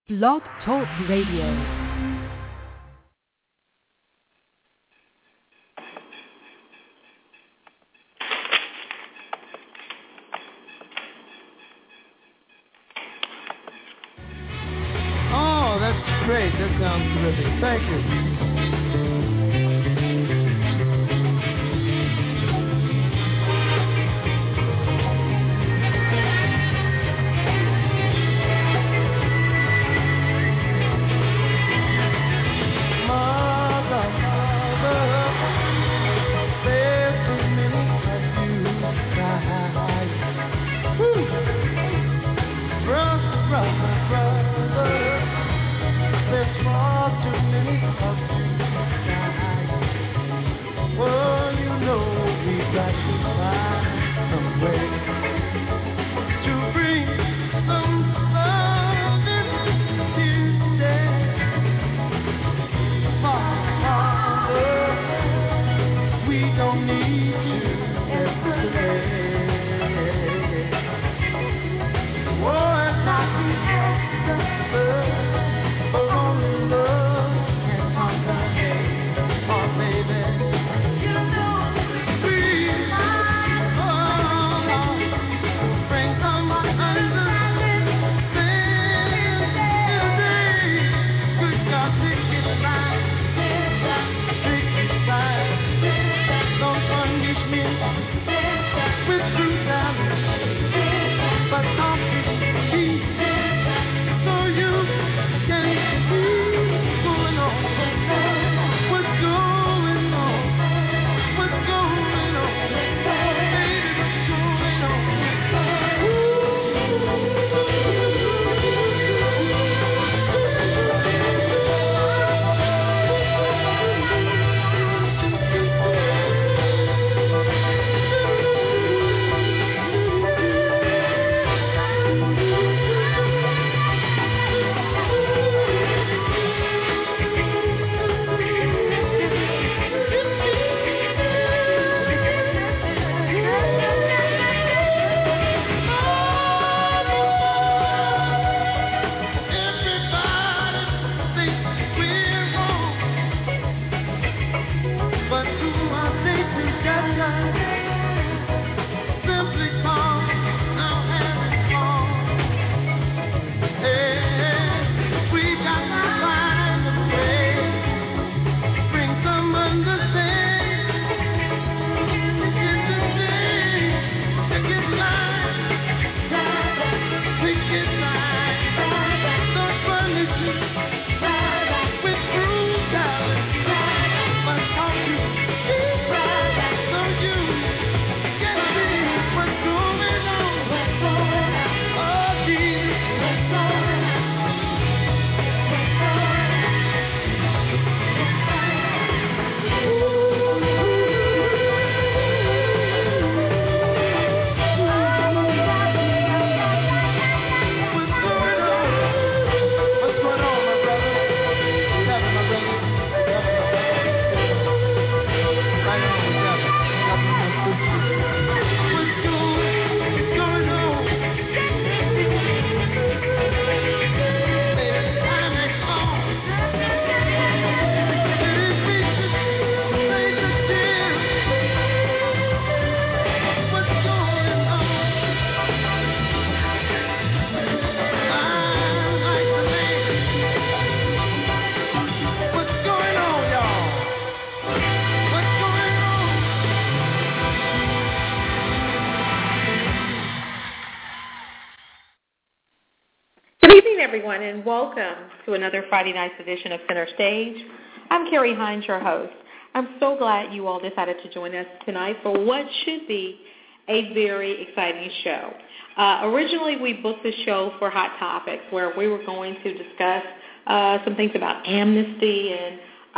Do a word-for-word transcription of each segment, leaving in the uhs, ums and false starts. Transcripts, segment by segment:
Blog Talk Radio. Oh, that's great. That sounds terrific. Thank you. Everyone, and welcome to another Friday night's edition of Center Stage. I'm Carrie Hines, your host. I'm so glad you all decided to join us tonight for what should be a very exciting show. Uh, originally, we booked the show for Hot Topics, where we were going to discuss uh, some things about amnesty and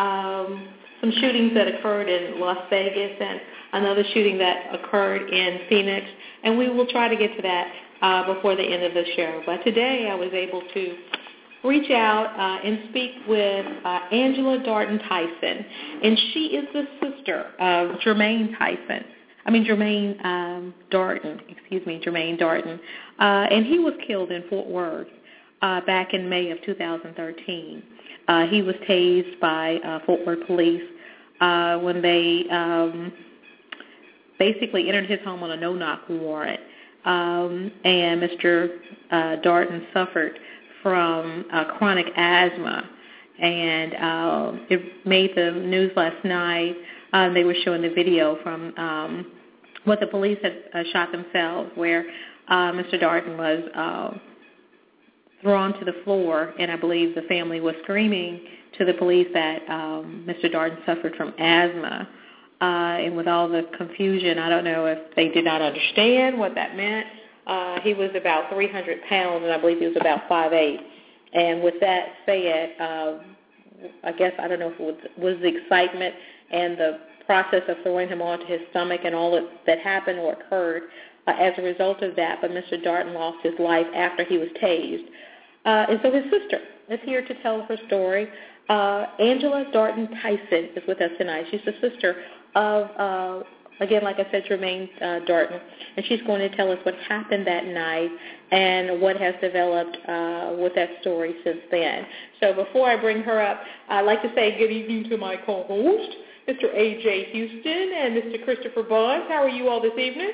um, some shootings that occurred in Las Vegas and another shooting that occurred in Phoenix, and we will try to get to that Uh, before the end of the show. But today I was able to reach out uh, and speak with uh, Angela Darden Tyson, and she is the sister of Jermaine Tyson. I mean Jermaine um, Darden, excuse me, Jermaine Darden, uh, and he was killed in Fort Worth. uh, back in May of two thousand thirteen. Uh, he was tased by uh, Fort Worth police uh, when they um, basically entered his home on a no-knock warrant. Um, and Mister Uh, Darden suffered from uh, chronic asthma, and uh, it made the news last night. Uh, they were showing the video from um, what the police had uh, shot themselves, where uh, Mister Darden was uh, thrown to the floor, and I believe the family was screaming to the police that um, Mister Darden suffered from asthma. Uh, and with all the confusion, I don't know if they did not understand what that meant. Uh, he was about three hundred pounds, and I believe he was about five eight. And with that said, uh, I guess I don't know if it was, was the excitement and the process of throwing him onto his stomach and all that, that happened or occurred uh, as a result of that. But Mister Darden lost his life after he was tased. Uh, and so his sister is here to tell her story. Uh, Angela Darden Tyson is with us tonight. She's the sister of, uh, again, like I said, Jermaine uh, Darden, and she's going to tell us what happened that night and what has developed uh, with that story since then. So before I bring her up, I'd like to say good evening to my co-host, Mister A J Houston and Mister Christopher Bond. How are you all this evening?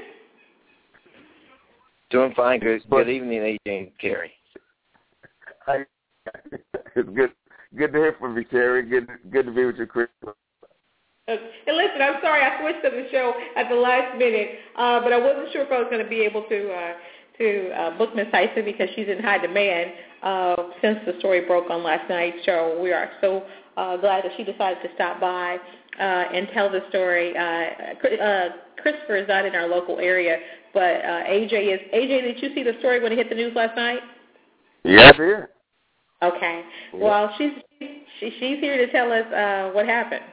Doing fine. Good, good evening, A J and Carrie. Hi. It's good. Good to hear from you, Carrie. Good, good to be with you, Chris. And listen, I'm sorry I switched to the show at the last minute, uh, but I wasn't sure if I was going to be able to uh, to uh, book Miss Tyson because she's in high demand uh, since the story broke on last night's show. We are so uh, glad that she decided to stop by uh, and tell the story. Uh, uh, Christopher is not in our local area, but uh, A J is. A J, did you see the story when it hit the news last night? Yes, here. Okay. Well, she's she, she's here to tell us uh, what happened.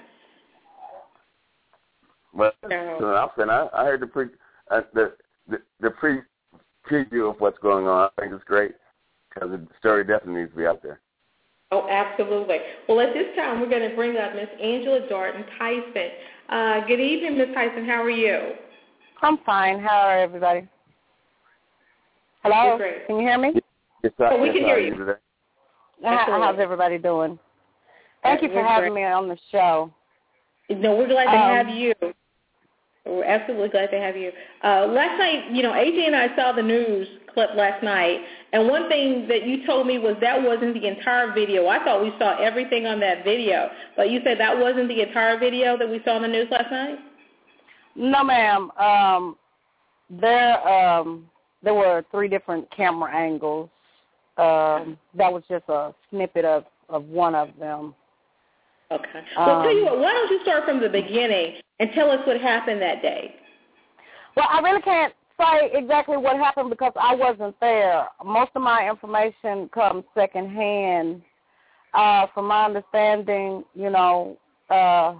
Well, No. so I'm saying I, I heard the pre uh, the the, the pre preview of what's going on. I think it's great because the story definitely needs to be out there. Oh, absolutely. Well, at this time, we're going to bring up Miss Angela Darden Tyson. Uh, good evening, Miss Tyson. How are you? I'm fine. How are everybody? Hello? Great. Can you hear me? Yes, Oh, we yes, can hear I you. today. How, how's everybody doing? Thank you for We're having great. me on the show. No, we're glad to Um, have you. We're absolutely glad to have you. Uh, last night, you know, A J and I saw the news clip last night, and one thing that you told me was that wasn't the entire video. I thought we saw everything on that video, but you said that wasn't the entire video that we saw on the news last night? No, ma'am. Um, there, um, there were three different camera angles. Um, that was just a snippet of, of one of them. Okay. Well, Um, tell you what, why don't you start from the beginning and tell us what happened that day? Well, I really can't say exactly what happened because I wasn't there. Most of my information comes secondhand. Uh, from my understanding, you know, uh,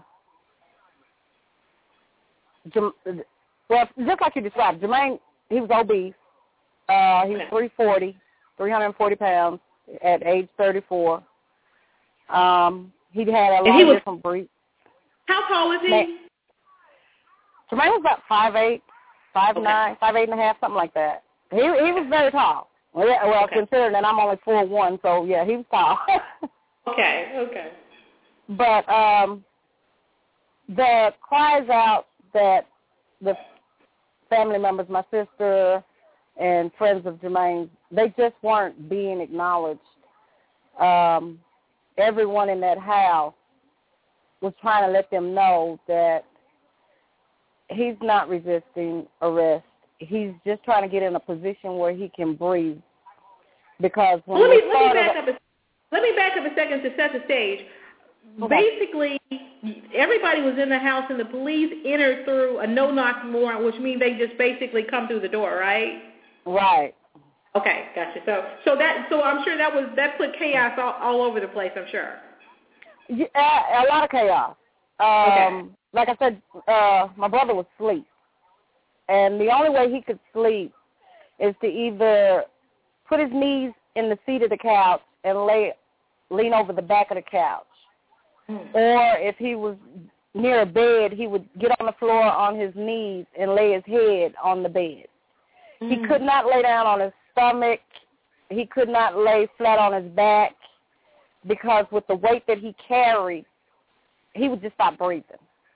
Jam- well, just like you described, Jermaine, he was obese. Uh, he was three forty, three hundred forty pounds at age thirty-four. Um, he had a And lot he of was- different breeds. How tall was he? Ma- Jermaine was about five eight, five Okay. nine, five eight and a half, something like that. He he was very tall. Well, yeah, well Okay. considering that I'm only four one, so yeah, he was tall. Okay, okay. But um, the cries out that the family members, my sister and friends of Jermaine, they just weren't being acknowledged. Um, everyone in that house was trying to let them know that he's not resisting arrest. He's just trying to get in a position where he can breathe. Because when Let me, they let me started, back up a, let me back up a second to set the stage. Okay. Basically, everybody was in the house, and the police entered through a no-knock warrant, which means they just basically come through the door, right? right. Okay, gotcha. So, so that, so I'm sure that was that put chaos all, all over the place. I'm sure. Yeah, a lot of chaos. Um, Okay. Like I said, uh, my brother was asleep. And the only way he could sleep is to either put his knees in the seat of the couch and lay, lean over the back of the couch. Mm. Or if he was near a bed, he would get on the floor on his knees and lay his head on the bed. Mm. He could not lay down on his stomach. he could not lay flat on his back because with the weight that he carried, he would just stop breathing.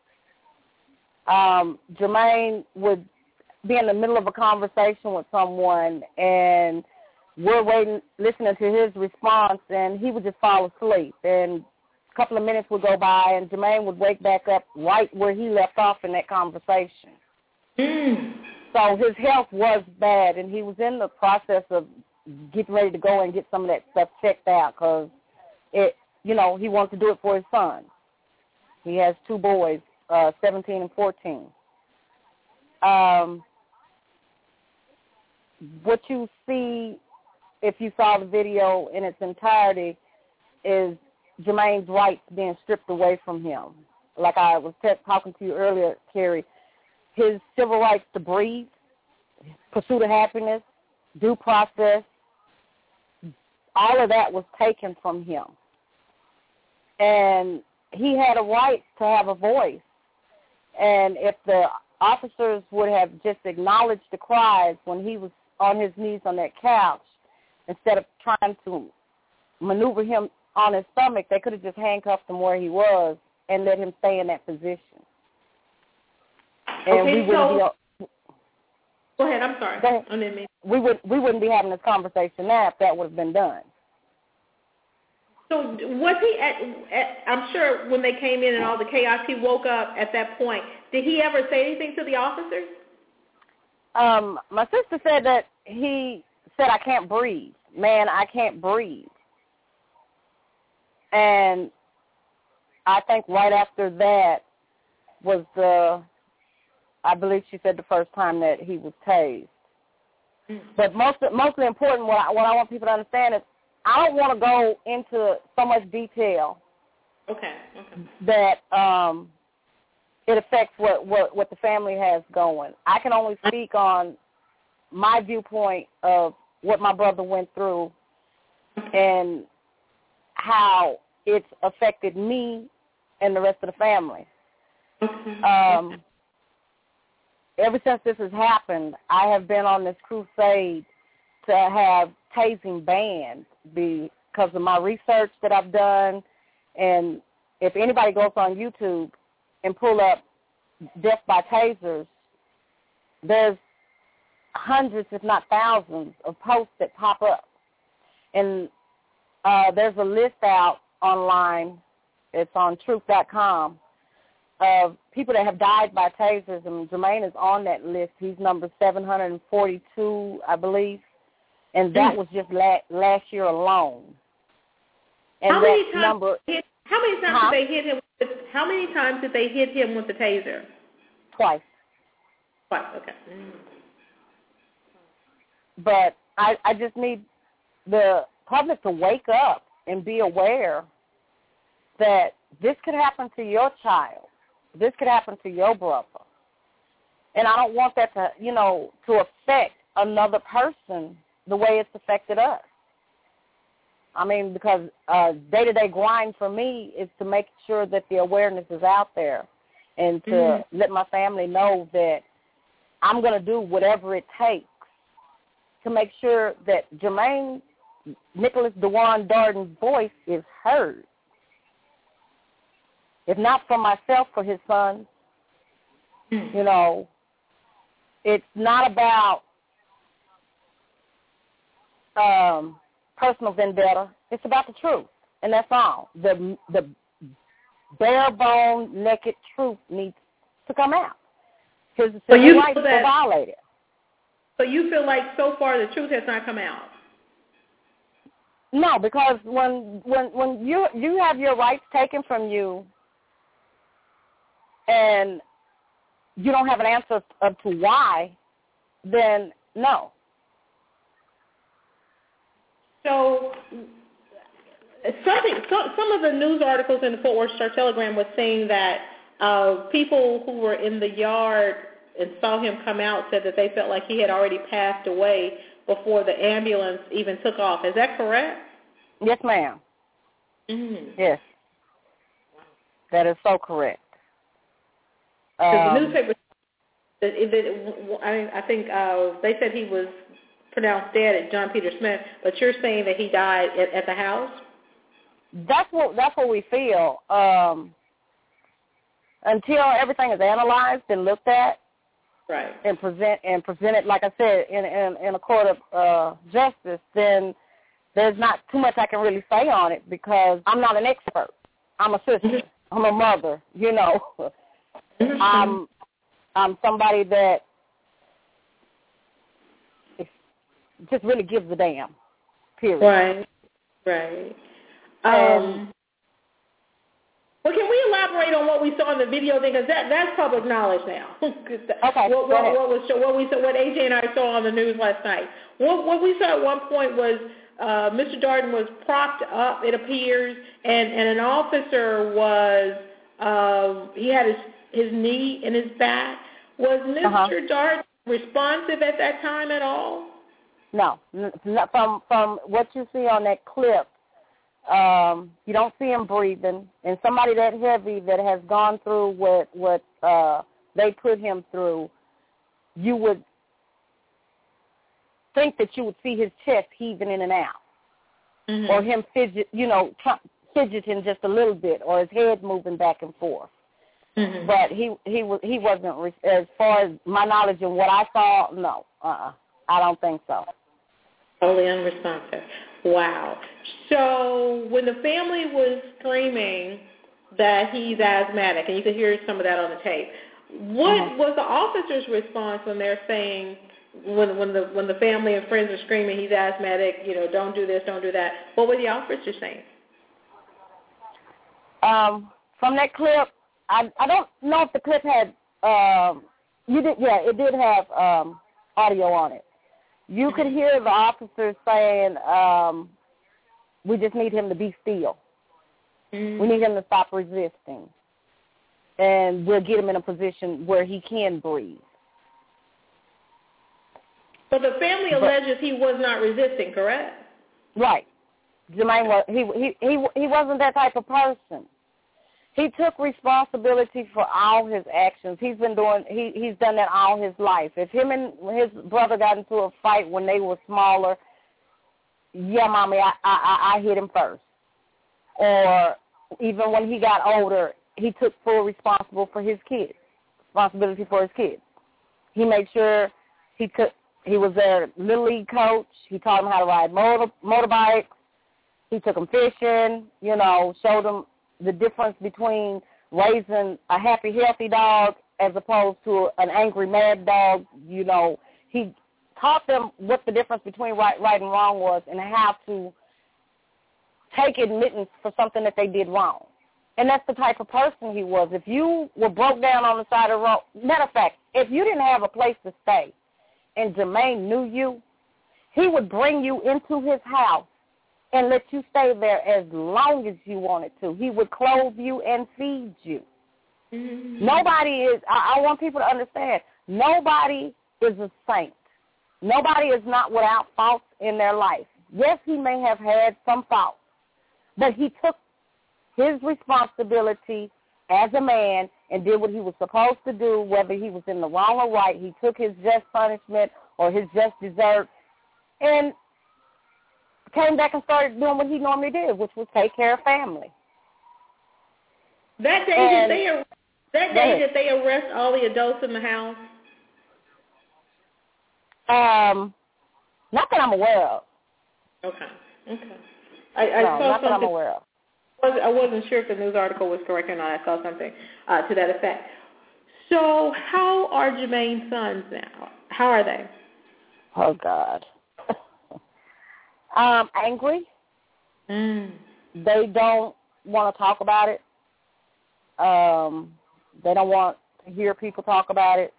Um, Jermaine would be in the middle of a conversation with someone, and we're waiting, listening to his response, and he would just fall asleep. And a couple of minutes would go by, and Jermaine would wake back up right where he left off in that conversation. Mm. So his health was bad, and he was in the process of getting ready to go and get some of that stuff checked out because, it, you know, he wants to do it for his son. He has two boys, uh, seventeen and fourteen. Um, what you see, if you saw the video in its entirety, is Jermaine's rights being stripped away from him. Like I was t- talking to you earlier, Carrie, his civil rights to breathe, pursuit of happiness, due process, all of that was taken from him. And he had a right to have a voice. And if the officers would have just acknowledged the cries when he was on his knees on that couch, instead of trying to maneuver him on his stomach, they could have just handcuffed him where he was and let him stay in that position. And okay, we wouldn't so, be, go ahead, I'm sorry. Go ahead. I didn't mean. We, would, we wouldn't be having this conversation now if that would have been done. So was he at, at, I'm sure when they came in and all the chaos, he woke up at that point. Did he ever say anything to the officers? Um, my sister said that he said, I can't breathe. Man, I can't breathe. And I think right after that was the, I believe she said the first time that he was tased. Mm. But most, mostly important, what I, what I want people to understand is I don't want to go into so much detail okay, okay. that um, it affects what, what, what the family has going. I can only speak on my viewpoint of what my brother went through and how it's affected me and the rest of the family. Um, ever since this has happened, I have been on this crusade to have tasing banned because of my research that I've done. And if anybody goes on YouTube and pull up death by tasers, there's hundreds, if not thousands, of posts that pop up. And uh, there's a list out online, it's on truth dot com, of people that have died by tasers, and Jermaine is on that list. He's number seven hundred forty-two, I believe, and that mm. was just la- last year alone. And how that many times number, hit, how many times huh? did they hit him? With, how many times did they hit him with the taser? Twice. Twice. Okay. Mm. But I, I just need the public to wake up and be aware that this could happen to your child. This could happen to your brother. And I don't want that to, you know, to affect another person the way it's affected us. I mean, because uh, day-to-day grind for me is to make sure that the awareness is out there and to mm-hmm. let my family know that I'm going to do whatever it takes to make sure that Jermaine Nicholas Dewan Darden's voice is heard. If not for myself, for his son. Mm. You know, it's not about um, personal vendetta. It's about the truth, and that's all. The the bare bone, naked truth needs to come out. His so you rights were violated. So you feel like so far the truth has not come out? No, because when when when you you have your rights taken from you, and you don't have an answer as to why, then no. So something, so, some of the news articles in the Fort Worth Star-Telegram was saying that uh, people who were in the yard and saw him come out said that they felt like he had already passed away before the ambulance even took off. Is that correct? Yes, ma'am. Mm-hmm. Yes. That is so correct. Um, the newspaper, um, I think uh, they said he was pronounced dead at John Peter Smith, but you're saying that he died at, at the house? That's what that's what we feel. Um, until everything is analyzed and looked at, right, and present and presented, like I said, in in, in a court of uh, justice, then there's not too much I can really say on it because I'm not an expert. I'm a sister. I'm a mother. You know, I'm I'm somebody that just really gives a damn. Period. Right. Right. Um, well, can we elaborate on what we saw in the video thing? Because that, that's public knowledge now. Okay. What, what, what was what we saw, what A J and I saw on the news last night. What, what we saw at one point was uh, Mister Darden was propped up, it appears, and, and an officer was uh, he had his his knee in his back. Was Mister Uh-huh. Darden responsive at that time at all? No. From from what you see on that clip, um, you don't see him breathing. And somebody that heavy that has gone through what what uh, they put him through, you would think that you would see his chest heaving in and out, mm-hmm. or him fidget, you know, fidgeting just a little bit, or his head moving back and forth. Mm-hmm. But he he was he wasn't, as far as my knowledge and what I saw. No, uh-uh, I don't think so. Totally unresponsive. Wow. So when the family was screaming that he's asthmatic, and you could hear some of that on the tape, what mm-hmm. was the officer's response when they're saying, when when the when the family and friends are screaming he's asthmatic, you know, don't do this, don't do that? What were the officers saying? Um, from that clip, I I don't know if the clip had um, you did yeah it did have um, audio on it. You could hear the officers saying, um, we just need him to be still. Mm-hmm. We need him to stop resisting. And we'll get him in a position where he can breathe. But the family but, alleges he was not resisting, correct? Right. Jermaine was, he, he, he, he wasn't that type of person. He took responsibility for all his actions. He's been doing, he, he's done that all his life. If him and his brother got into a fight when they were smaller, yeah, mommy, I, I, I hit him first. Or even when he got older, he took full responsible for his kids, responsibility for his kids. He made sure he took, he was their little league coach. He taught them how to ride motor, motorbikes. He took them fishing, you know, showed them the difference between raising a happy, healthy dog as opposed to an angry, mad dog. You know, he taught them what the difference between right, right and wrong was and how to take admittance for something that they did wrong. And that's the type of person he was. If you were broke down on the side of the road, matter of fact, if you didn't have a place to stay and Jermaine knew you, he would bring you into his house and let you stay there as long as you wanted to. He would clothe you and feed you. Mm-hmm. Nobody is, I, I want people to understand, nobody is a saint. Nobody is not without faults in their life. Yes, he may have had some faults, but he took his responsibility as a man and did what he was supposed to do, whether he was in the wrong or right. He took his just punishment or his just desert and came back and started doing what he normally did, which was take care of family. That day, and, did they, that day did they arrest all the adults in the house? Um, not that I'm aware of. Okay, okay. I, I no, saw not that I'm something, aware of. I wasn't sure if the news article was correct or not. I saw something uh, to that effect. So how are Jermaine's sons now? How are they? Oh, God. um, angry. Mm. They don't want to talk about it. Um, they don't want to hear people talk about it.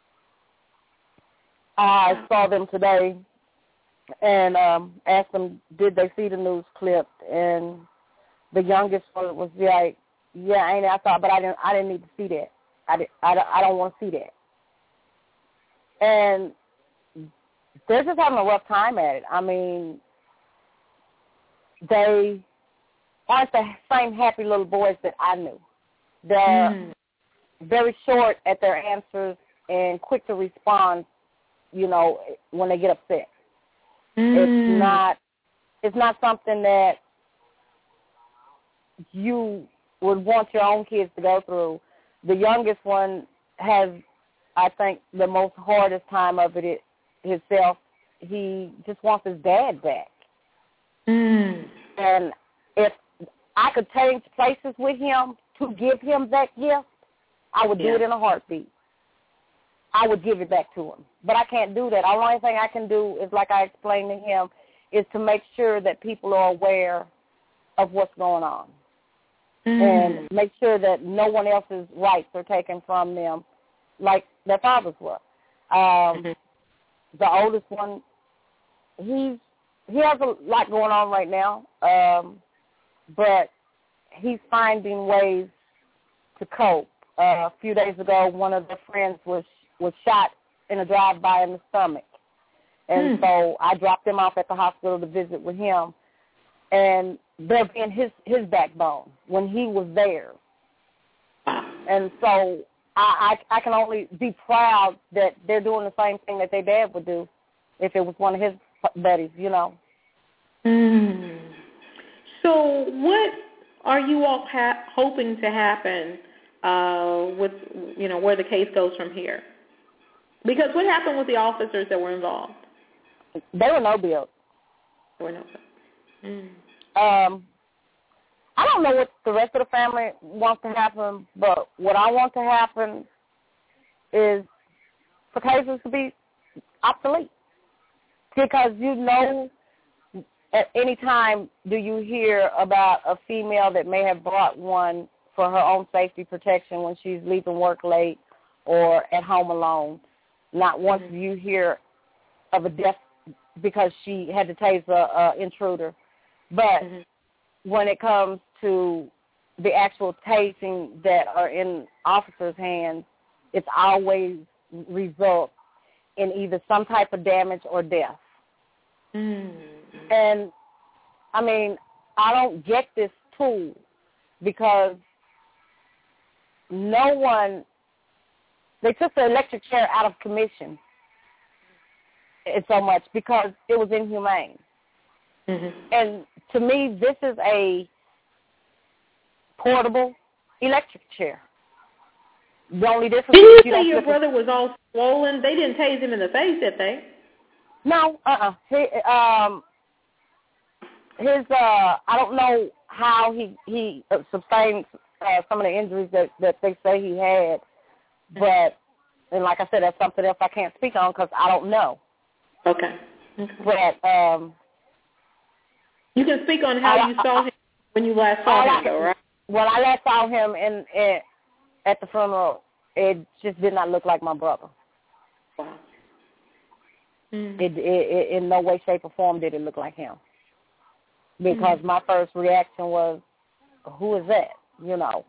I saw them today and um, asked them, did they see the news clip? And the youngest one was like, yeah, ain't it? I thought, but I didn't. I didn't need to see that. I, did, I, I don't want to see that. And they're just having a rough time at it. I mean, they aren't the same happy little boys that I knew. They're mm. very short at their answers and quick to respond, you know, when they get upset. Mm. It's not it's not something that you would want your own kids to go through. The youngest one has, I think, the most hardest time of it himself. He just wants his dad back. Mm. And if I could change places with him to give him that gift, I would do yeah. it in a heartbeat. I would give it back to him. But I can't do that. The only thing I can do is, like I explained to him, is to make sure that people are aware of what's going on. Mm. And make sure that no one else's rights are taken from them like their fathers were. Um, mm-hmm. The oldest one, he's, he has a lot going on right now, um, but he's finding ways to cope. Uh, a few days ago, one of their friends was was shot in a drive-by in the stomach. And mm. so I dropped him off at the hospital to visit with him. And they're being his, his backbone when he was there. And so I, I, I can only be proud that they're doing the same thing that their dad would do if it was one of his buddies, you know. Mm. So what are you all ha- hoping to happen uh, with, you know, where the case goes from here? Because what happened with the officers that were involved? They were no bill. They were no bill. Mm. Um, I don't know what the rest of the family wants to happen, but what I want to happen is for cases to be obsolete. Because you know, at any time do you hear about a female that may have brought one for her own safety protection when she's leaving work late or at home alone. Not once do you hear of a death because she had to tase a, a intruder. But mm-hmm. when it comes to the actual tasing that are in officers' hands, it's always results in either some type of damage or death. Mm-hmm. And, I mean, I don't get this tool because no one, they took the electric chair out of commission. It's so much because it was inhumane. Mm-hmm. And to me, this is a portable electric chair. The only difference Didn't is you, you say your don't brother was all swollen? They didn't tase him in the face, did they? No, uh-uh. He, um, his, uh, I don't know how he, he sustained uh, some of the injuries that, that they say he had, but, and like I said, that's something else I can't speak on because I don't know. Okay. okay. But, um, you can speak on how I, you saw I, him when you last saw him, though, right? When I last saw him in, in at the funeral, it just did not look like my brother. Wow. Mm. It, it, it, in no way, shape, or form did it look like him. Because mm. my first reaction was, who is that? You know,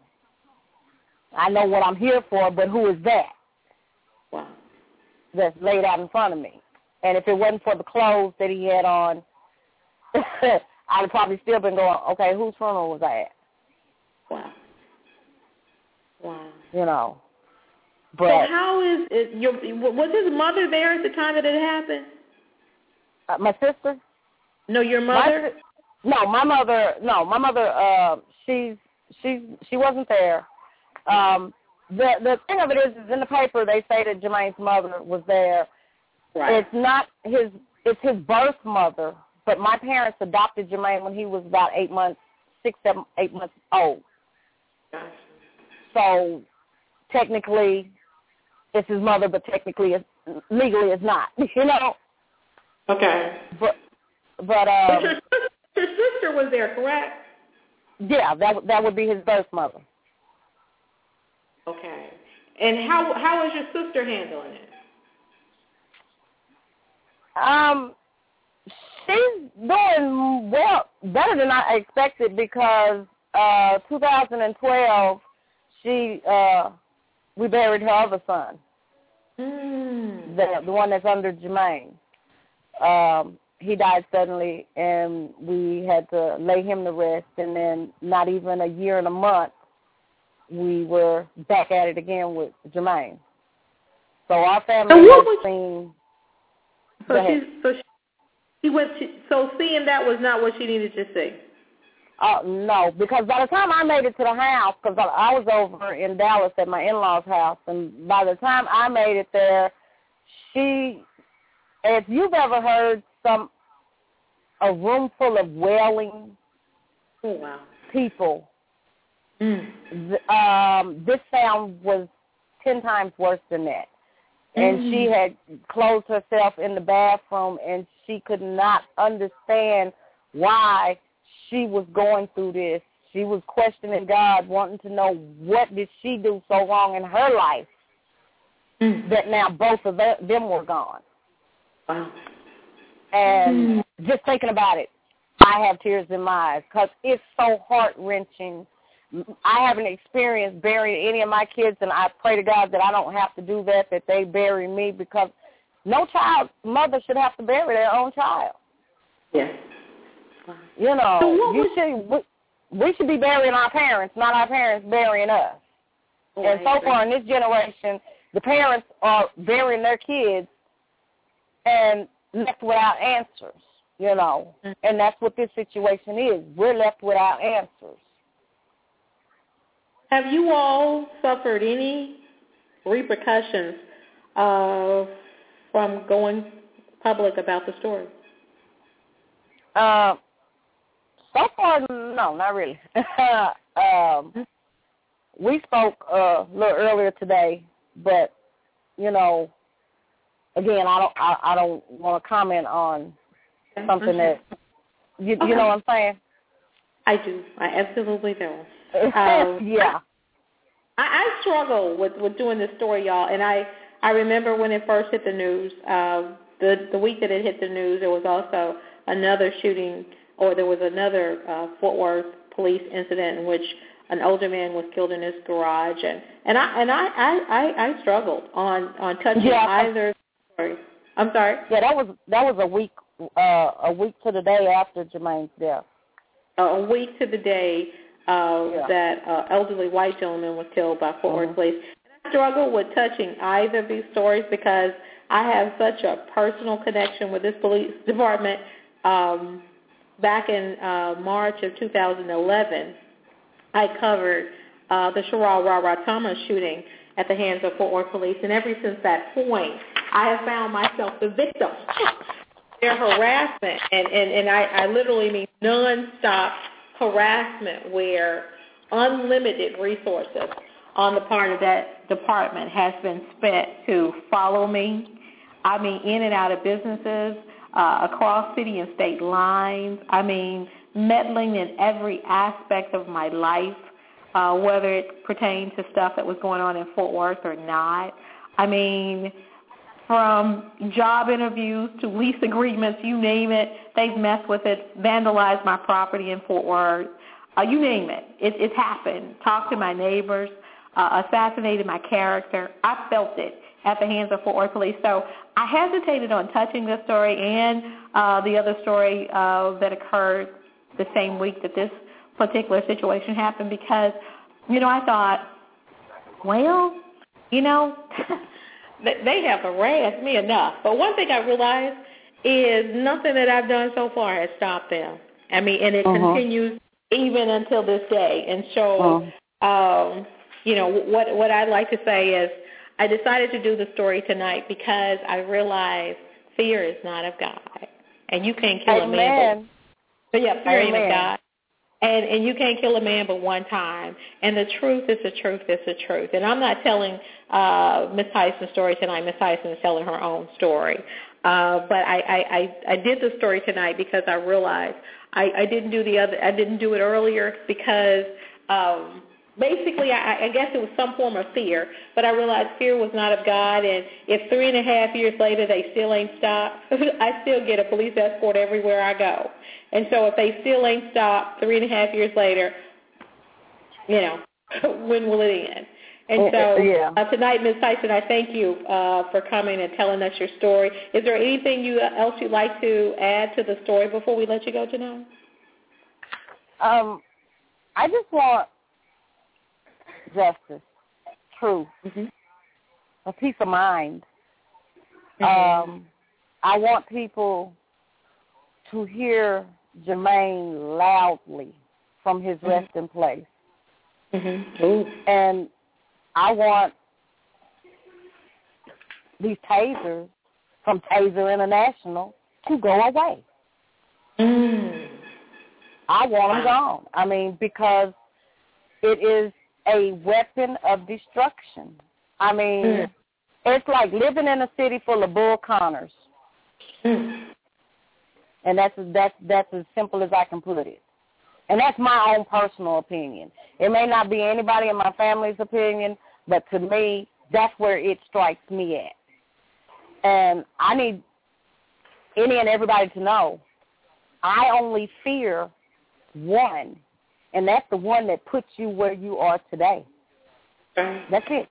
I know what I'm here for, but who is that? Wow. That's laid out in front of me. And if it wasn't for the clothes that he had on, I'd have probably still been going, okay, whose funeral was I at? Wow. Wow. You know. But so how is it, your, was his mother there at the time that it happened? Uh, my sister? No, your mother? My, no, my mother, no, my mother, uh, she's, she's, she wasn't there. Um, the, the thing of it is, is in the paper they say that Jermaine's mother was there. Right. It's not his, it's his birth mother, but my parents adopted Jermaine when he was about eight months, six, seven, eight months old. Gotcha. So technically, it's his mother, but technically, it's, legally, it's not. You know. Okay. But but um, but your, your sister was there, correct? Yeah, that that would be his birth mother. Okay. And how how is your sister handling it? Um, she's doing well, better than I expected because uh, two thousand twelve, she uh, we buried her other son, mm. the the one that's under Jermaine. Um, he died suddenly, and we had to lay him to rest. And then, not even a year and a month, we were back at it again with Jermaine. So our family has seen. So she's so, she, She went to, so seeing that was not what she needed to see. Uh, no, because by the time I made it to the house, because I, I was over in Dallas at my in-laws' house, and by the time I made it there, she, if you've ever heard some, a room full of wailing oh, wow. people, mm. th- um, this sound was ten times worse than that. And mm. she had closed herself in the bathroom, and she could not understand why she was going through this. She was questioning God, wanting to know what did she do so wrong in her life mm. that now both of them were gone. Wow. And mm. just thinking about it, I have tears in my eyes because it's so heart-wrenching. I haven't experienced burying any of my kids, and I pray to God that I don't have to do that, that they bury me, because no child mother should have to bury their own child. Yes. You know, so what you was, should, we, we should be burying our parents, not our parents burying us. oh, and so far in this generation, the parents are burying their kids and left without answers, you know, mm-hmm. and that's what this situation is. We're left without answers. Have you all suffered any repercussions uh, from going public about the story? Uh, so far, no, not really. um, we spoke uh, a little earlier today, but you know, again, I don't, I, I don't want to comment on something that you, okay. you know what I'm saying. I do. I absolutely do. Um, yeah. I, I struggle with, with doing this story, y'all, and I, I remember when it first hit the news, uh, the, the week that it hit the news, there was also another shooting, or there was another uh, Fort Worth police incident in which an older man was killed in his garage, and, and I and I, I, I, I struggled on, on touching yeah, either story. I'm sorry? Yeah, that was that was a week uh, a week to the day after Jermaine's death. Uh, a week to the day uh, yeah. that uh, elderly white gentleman was killed by Fort Worth mm-hmm. police. And I struggle with touching either of these stories because I have such a personal connection with this police department. Um, back in uh, March of two thousand eleven, I covered uh, the Sherrod Ra Ra Thomas shooting at the hands of Fort Worth police, and ever since that point, I have found myself the victim. Their harassment, and, and, and I, I literally mean nonstop harassment where unlimited resources on the part of that department has been spent to follow me. I mean, in and out of businesses, uh, across city and state lines. I mean, meddling in every aspect of my life, uh, whether it pertained to stuff that was going on in Fort Worth or not. I mean, from job interviews to lease agreements, you name it, they've messed with it, vandalized my property in Fort Worth. Uh, you name it. it. It's happened. Talked to my neighbors, uh, assassinated my character. I felt it at the hands of Fort Worth police. So I hesitated on touching this story and uh, the other story uh, that occurred the same week that this particular situation happened because, you know, I thought, well, you know, they have harassed me enough. But one thing I realized is nothing that I've done so far has stopped them. I mean, and it uh-huh. continues even until this day. And so, uh-huh. um, you know, what what I'd like to say is I decided to do the story tonight because I realized fear is not of God. And you can't kill Amen. a man. But, but yeah, fear ain't of God. And and you can't kill a man but one time. And the truth is the truth is the truth. And I'm not telling uh, Miss Tyson's story tonight. Miss Tyson is telling her own story. Uh, but I, I, I, I did the story tonight because I realized I, I didn't do the other. I didn't do it earlier because um, basically I, I guess it was some form of fear. But I realized fear was not of God. And if three and a half years later they still ain't stopped, I still get a police escort everywhere I go. And so if they still ain't stopped three and a half years later, you know, when will it end? And so yeah. uh, tonight, Miz Tyson, I thank you uh, for coming and telling us your story. Is there anything you else you'd like to add to the story before we let you go tonight? Um, I just want justice, truth, mm-hmm. a peace of mind. Mm-hmm. Um, I want people to hear Jermaine loudly from his mm-hmm. resting place. Mm-hmm. And I want these tasers from Taser International to go away. Mm. I want them gone. I mean, because it is a weapon of destruction. I mean, mm. it's like living in a city full of Bull Connors. Mm. And that's that's that's as simple as I can put it. And that's my own personal opinion. It may not be anybody in my family's opinion, but to me, that's where it strikes me at. And I need any and everybody to know, I only fear one, and that's the one that puts you where you are today. That's it.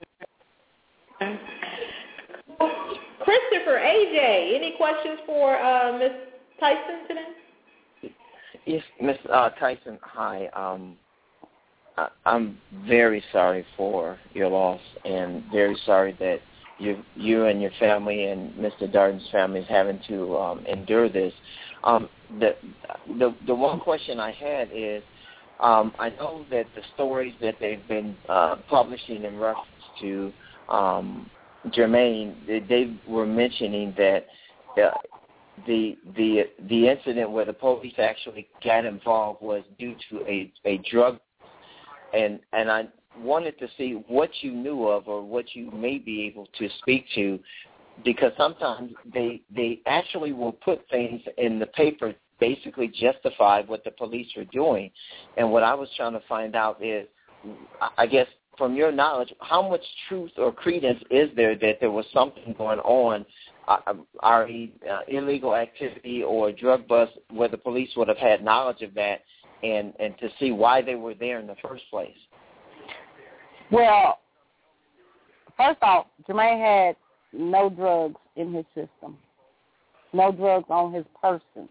Christopher, A J, any questions for uh, Miz Tyson today? Yes, Miz Uh, Tyson, hi. Um, I, I'm very sorry for your loss, and very sorry that you, you and your family and Mister Darden's family is having to um, endure this. Um, the, the the one question I had is, um, I know that the stories that they've been uh, publishing in reference to um, Jermaine, they, they were mentioning that uh, the the the incident where the police actually got involved was due to a, a drug, and and I wanted to see what you knew of or what you may be able to speak to, because sometimes they they actually will put things in the paper basically justify what the police are doing. And what I was trying to find out is, I guess from your knowledge, how much truth or credence is there that there was something going on, uh, are uh, illegal activity or drug bust, where the police would have had knowledge of that, and, and to see why they were there in the first place? Well, first off, Jermaine had no drugs in his system, no drugs on his person.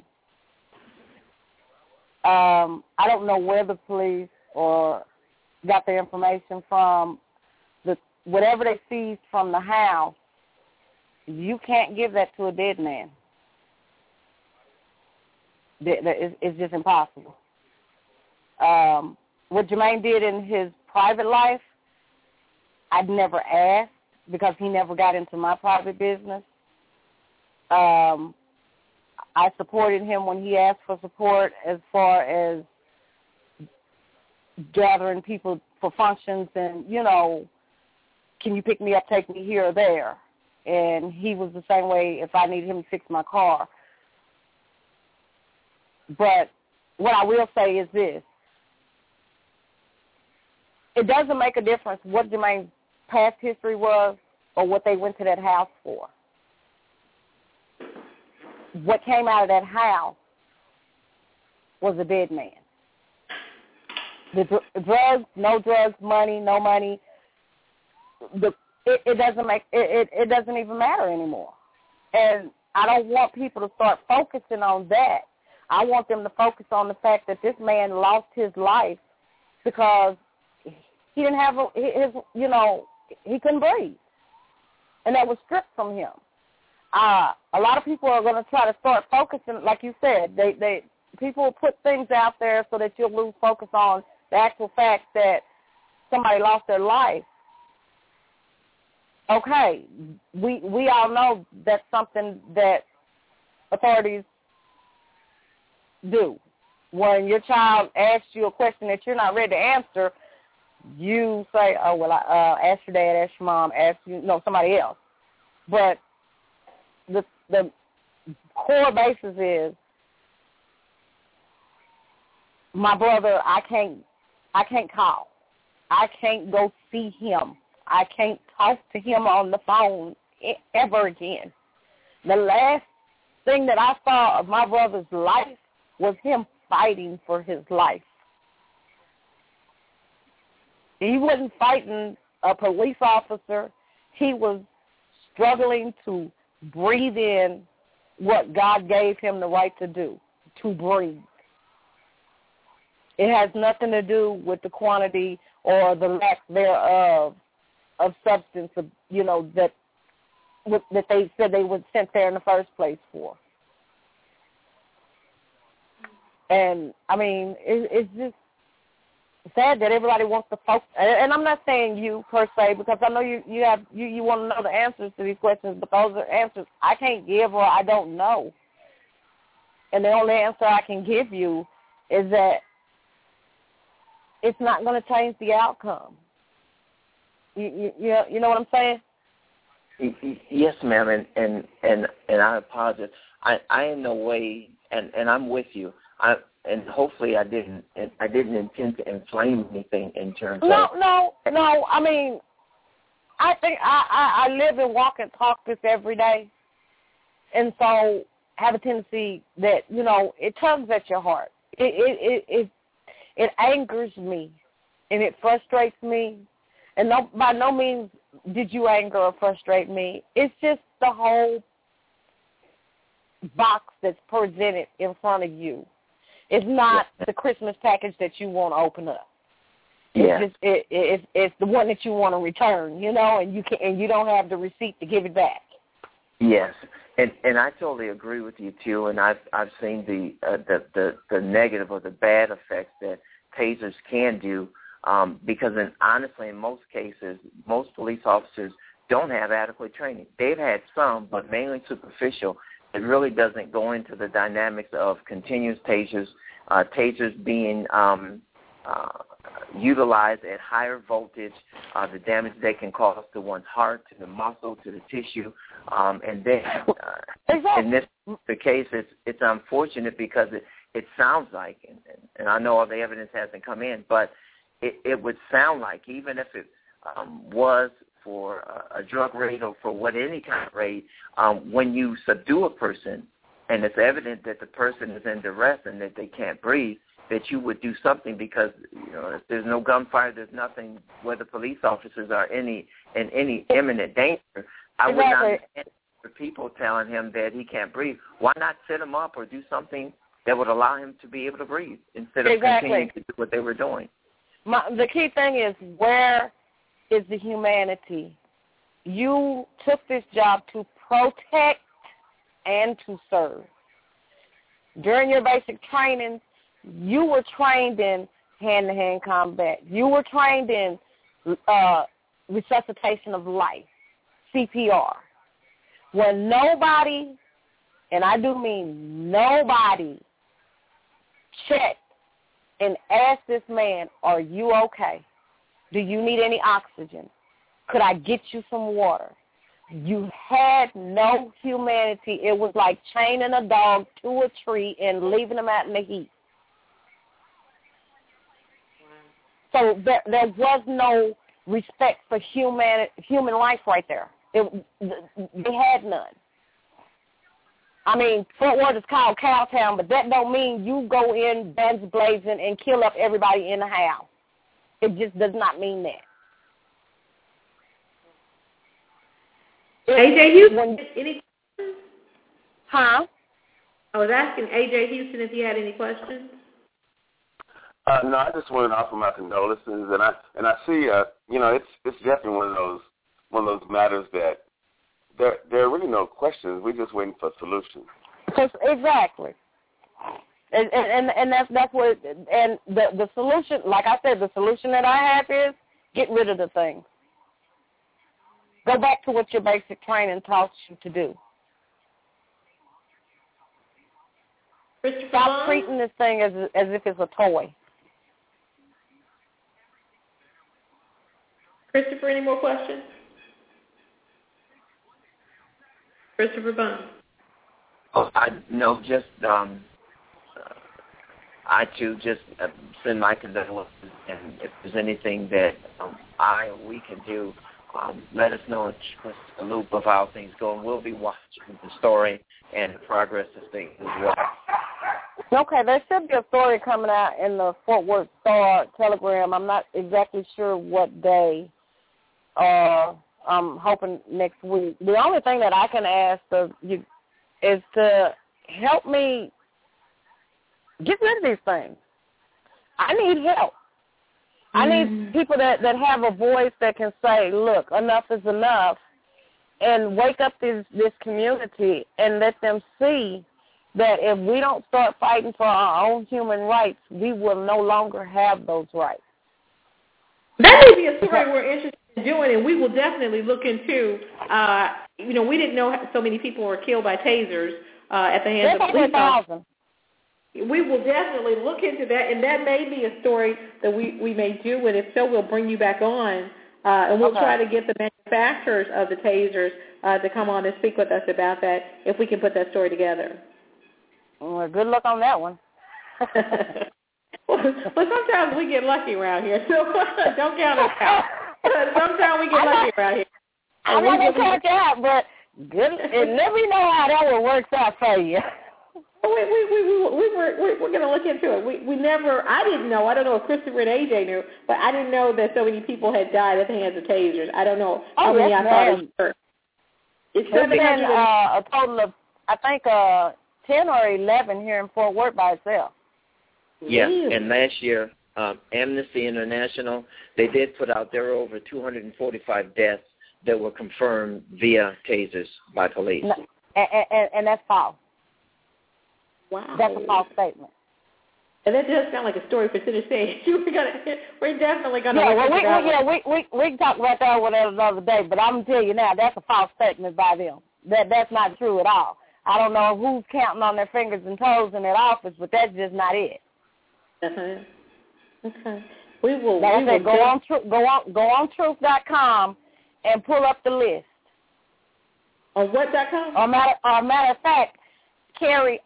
Um, I don't know where the police or got their information from. The whatever they seized from the house, you can't give that to a dead man. It's just impossible. Um, what Jermaine did in his private life, I'd never asked because he never got into my private business. Um, I supported him when he asked for support as far as gathering people for functions and, you know, can you pick me up, take me here or there? And he was the same way if I needed him to fix my car. But what I will say is this. It doesn't make a difference what Jermaine's past history was or what they went to that house for. What came out of that house was a dead man. The dr- drugs, no drugs, money, no money. The it, it doesn't make it, it. It doesn't even matter anymore. And I don't want people to start focusing on that. I want them to focus on the fact that this man lost his life because he didn't have a, his. You know, he couldn't breathe, and that was stripped from him. Uh, a lot of people are going to try to start focusing, like you said, they, they people put things out there so that you'll lose focus on the actual fact that somebody lost their life. Okay, we we all know that's something that authorities do. When your child asks you a question that you're not ready to answer, you say, oh, well, I, uh, ask your dad, ask your mom, ask you, no, somebody else. But The, the core basis is my brother. I can't. I can't call. I can't go see him. I can't talk to him on the phone ever again. The last thing that I saw of my brother's life was him fighting for his life. He wasn't fighting a police officer. He was struggling to breathe in what God gave him the right to do, to breathe. It has nothing to do with the quantity or the lack thereof of substance, of, you know, that that they said they were sent there in the first place for. And, I mean, it, it's just sad that everybody wants to focus. And I'm not saying you, per se, because I know you, you, have, you, you want to know the answers to these questions, but those are answers I can't give or I don't know. And the only answer I can give you is that it's not going to change the outcome. You, you, you know what I'm saying? Yes, ma'am, and, and, and, and I apologize. I, I in no way, and, and I'm with you. I and hopefully I didn't I didn't intend to inflame anything in terms no, of no, no, no. I mean, I think I, I, I live and walk and talk this every day, and so have a tendency that you know it tugs at your heart. It it it it, it angers me, and it frustrates me. And no, by no means did you anger or frustrate me. It's just the whole box that's presented in front of you. It's not yeah. the Christmas package that you want to open up. It's yeah. just it, it, it's the one that you want to return, you know, and you can and you don't have the receipt to give it back. Yes, and and I totally agree with you too. And I've I've seen the uh, the, the the negative or the bad effects that tasers can do. Um, because in, honestly, in most cases, most police officers don't have adequate training. They've had some, but mainly superficial. It really doesn't go into the dynamics of continuous tasers, uh, tasers being um, uh, utilized at higher voltage, uh, the damage they can cause to one's heart, to the muscle, to the tissue. Um, and then uh, in this the case, it's, it's unfortunate because it, it sounds like, and, and I know all the evidence hasn't come in, but it, it would sound like, even if it um, was for a drug raid or for what any kind of raid, um, when you subdue a person and it's evident that the person is in duress and that they can't breathe, that you would do something because, you know, if there's no gunfire, there's nothing where the police officers are any in any imminent danger. I would not understand for people telling him that he can't breathe. Why not set him up or do something that would allow him to be able to breathe instead of exactly. continuing to do what they were doing? My, the key thing is, where is the humanity? You took this job to protect and to serve. During your basic training, you were trained in hand-to-hand combat. You were trained in uh, resuscitation of life, C P R. When nobody, and I do mean nobody, checked and asked this man, are you okay? Do you need any oxygen? Could I get you some water? You had no humanity. It was like chaining a dog to a tree and leaving him out in the heat. So there, there was no respect for human human life right there. It, they had none. I mean, Fort Worth is called Cowtown, but that don't mean you go in guns blazing and kill up everybody in the house. It just does not mean that. A J Houston, when, any questions? Huh? I was asking A J Houston if he had any questions. Uh, no, I just wanted to offer my condolences, and I and I see, uh, you know, it's it's definitely one of those one of those matters that there there are really no questions. We're just waiting for solutions. Exactly, and and and that's that's what and the the solution, like I said, the solution that I have is get rid of the thing. Go back to what your basic training taught you to do. Stop treating this thing as as if it's a toy. Christopher, any more questions? Christopher Bond. Oh, I no, just um, uh, I too just uh, send my condolences, and if there's anything that um, I or we can do, um, let us know and keep us in the loop of how things go, and we'll be watching the story and the progress of things as well. Okay, there should be a story coming out in the Fort Worth Star Telegram. I'm not exactly sure what day. Uh, I'm hoping next week. The only thing that I can ask of you is to help me get rid of these things. I need help. I need people that, that have a voice that can say, look, enough is enough, and wake up this, this community and let them see that if we don't start fighting for our own human rights, we will no longer have those rights. That may be a story we're interested in doing, and we will definitely look into. Uh, you know, we didn't know so many people were killed by tasers uh, at the hands There's of police officers. We will definitely look into that, and that may be a story that we, we may do, and if so, we'll bring you back on, uh, and we'll okay. try to get the manufacturers of the tasers uh, to come on and speak with us about that, if we can put that story together. Well, good luck on that one. well, well, sometimes we get lucky around here, so don't count us out. Sometimes we get lucky around here. I'm not going to count you out, but good, and let me know how that one works out for you. We we we we we were we, we're going to look into it. We we never. I didn't know. I don't know if Christopher and A J knew, but I didn't know that so many people had died at the hands of tasers. I don't know how oh, many I thought it were. It's been uh, a total of I think uh, ten or eleven here in Fort Worth by itself. Yeah, and last year um, Amnesty International they did put out there were over two hundred forty-five deaths that were confirmed via tasers by police. No, and, and, and that's false. Wow. That's a false statement. And that does sound like a story for Center Stage. We're gonna, we're definitely gonna. Yeah, well, we, we yeah we we we can talk about that one another day. But I'm gonna tell you now, that's a false statement by them. That that's not true at all. I don't know who's counting on their fingers and toes in that office, but that's just not it. Uh-huh. Okay. We will. Like we I said, will go on tr- go on go on truth dot com and pull up the list. On what dot com? Or matter, or matter of fact, Carrie,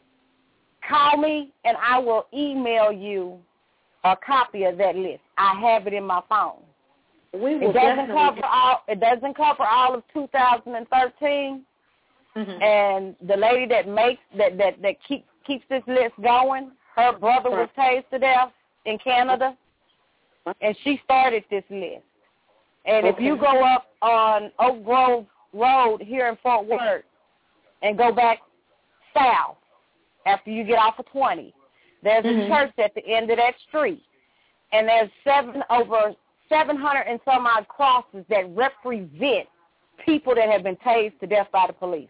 call me and I will email you a copy of that list. I have it in my phone. We will it doesn't definitely cover all. It doesn't cover all of two thousand thirteen. Mm-hmm. And the lady that makes that that that keep, keeps this list going, her brother was tased to death in Canada, and she started this list. And okay. if you go up on Oak Grove Road here in Fort Worth and go back south after you get off of twenty, there's mm-hmm. a church at the end of that street, and there's seven over seven hundred and some odd crosses that represent people that have been tased to death by the police.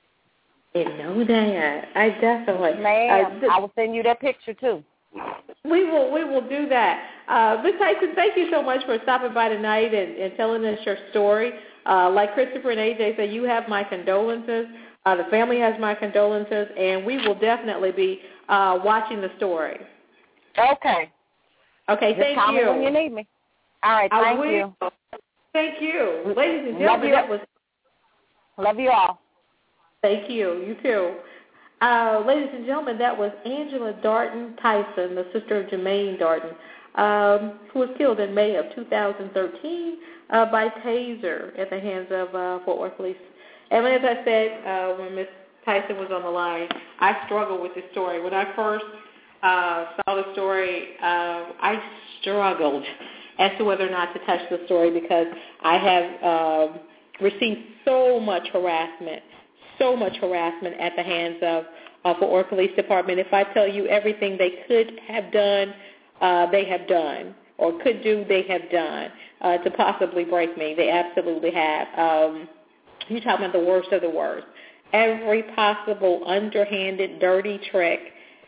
I didn't know that. I definitely. Ma'am, uh, I will send you that picture too. We will. We will do that. Uh, Miz Tyson, thank you so much for stopping by tonight and, and telling us your story. Uh, like Christopher and A J said, you have my condolences. Uh, the family has my condolences, and we will definitely be uh, watching the story. Okay. Okay. Just thank call you. me when you need me. All right. I Thank will. you. Thank you, ladies and Love gentlemen. you. That was. Love you all. Thank you. You too. Uh, ladies and gentlemen, that was Angela Darden Tyson, the sister of Jermaine Darden, um, who was killed in May of two thousand thirteen uh, by taser at the hands of uh, Fort Worth Police. And as I said, uh, when Miz Tyson was on the line, I struggled with this story. When I first uh, saw the story, uh, I struggled as to whether or not to touch the story because I have uh, received so much harassment. so much harassment at the hands of uh, Fort Worth Police Department. If I tell you everything they could have done, uh, they have done, or could do, they have done, uh, to possibly break me. They absolutely have. Um, you're talking about the worst of the worst. Every possible underhanded, dirty trick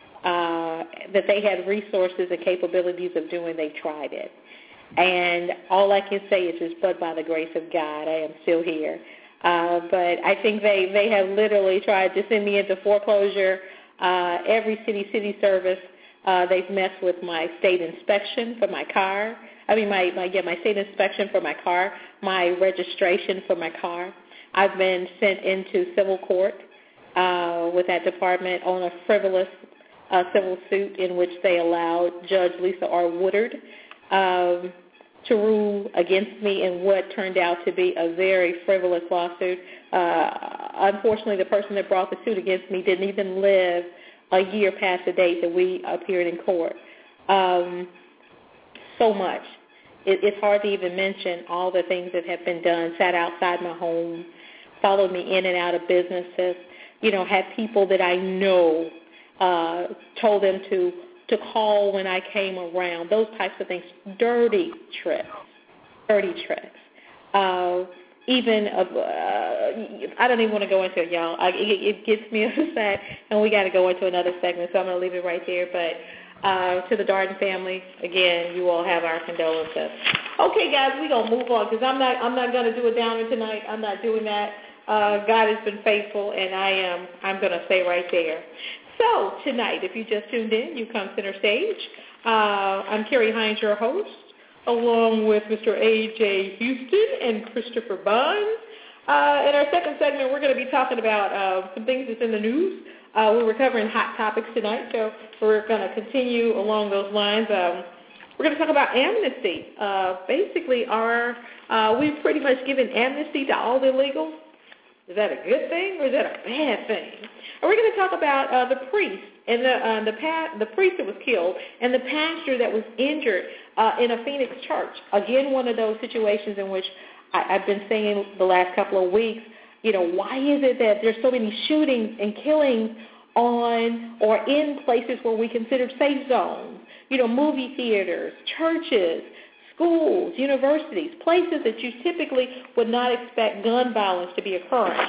uh, that they had resources and capabilities of doing, they tried it. And all I can say is just, but by the grace of God, I am still here. Uh, but I think they, they have literally tried to send me into foreclosure. Uh, every city, city service, uh, they've messed with my state inspection for my car. I mean, my, my yeah, my state inspection for my car, my registration for my car. I've been sent into civil court uh, with that department on a frivolous uh, civil suit in which they allowed Judge Lisa R. Woodard um, to rule against me in what turned out to be a very frivolous lawsuit. Uh, unfortunately, the person that brought the suit against me didn't even live a year past the date that we appeared in court. Um, so much. It, it's hard to even mention all the things that have been done, sat outside my home, followed me in and out of businesses, you know, had people that I know uh, told them to to call when I came around, those types of things, dirty tricks, dirty tricks. Uh, even, uh, I don't even want to go into it, y'all. I, it, it gets me upset, and we got to go into another segment, so I'm going to leave it right there. But uh, to the Darden family, again, you all have our condolences. Okay, guys, we're going to move on because I'm not, I'm not going to do a downer tonight. I'm not doing that. Uh, God has been faithful, and I am, I'm going to stay right there. So tonight, if you just tuned in, you come center stage. Uh, I'm Carrie Hines, your host, along with Mister A J Houston and Christopher Bonds. Uh, in our second segment, we're going to be talking about uh, some things that's in the news. Uh, we were covering hot topics tonight, so we're going to continue along those lines. Um, we're going to talk about amnesty. Uh, basically, our uh, we've pretty much given amnesty to all the illegals. Is that a good thing or is that a bad thing? And we're going to talk about uh, the priest and the uh, the, pa- the priest that was killed and the pastor that was injured uh, in a Phoenix church. Again, one of those situations in which I, I've been saying the last couple of weeks, you know, why is it that there's so many shootings and killings on or in places where we consider safe zones? You know, movie theaters, churches, schools, universities, places that you typically would not expect gun violence to be occurring.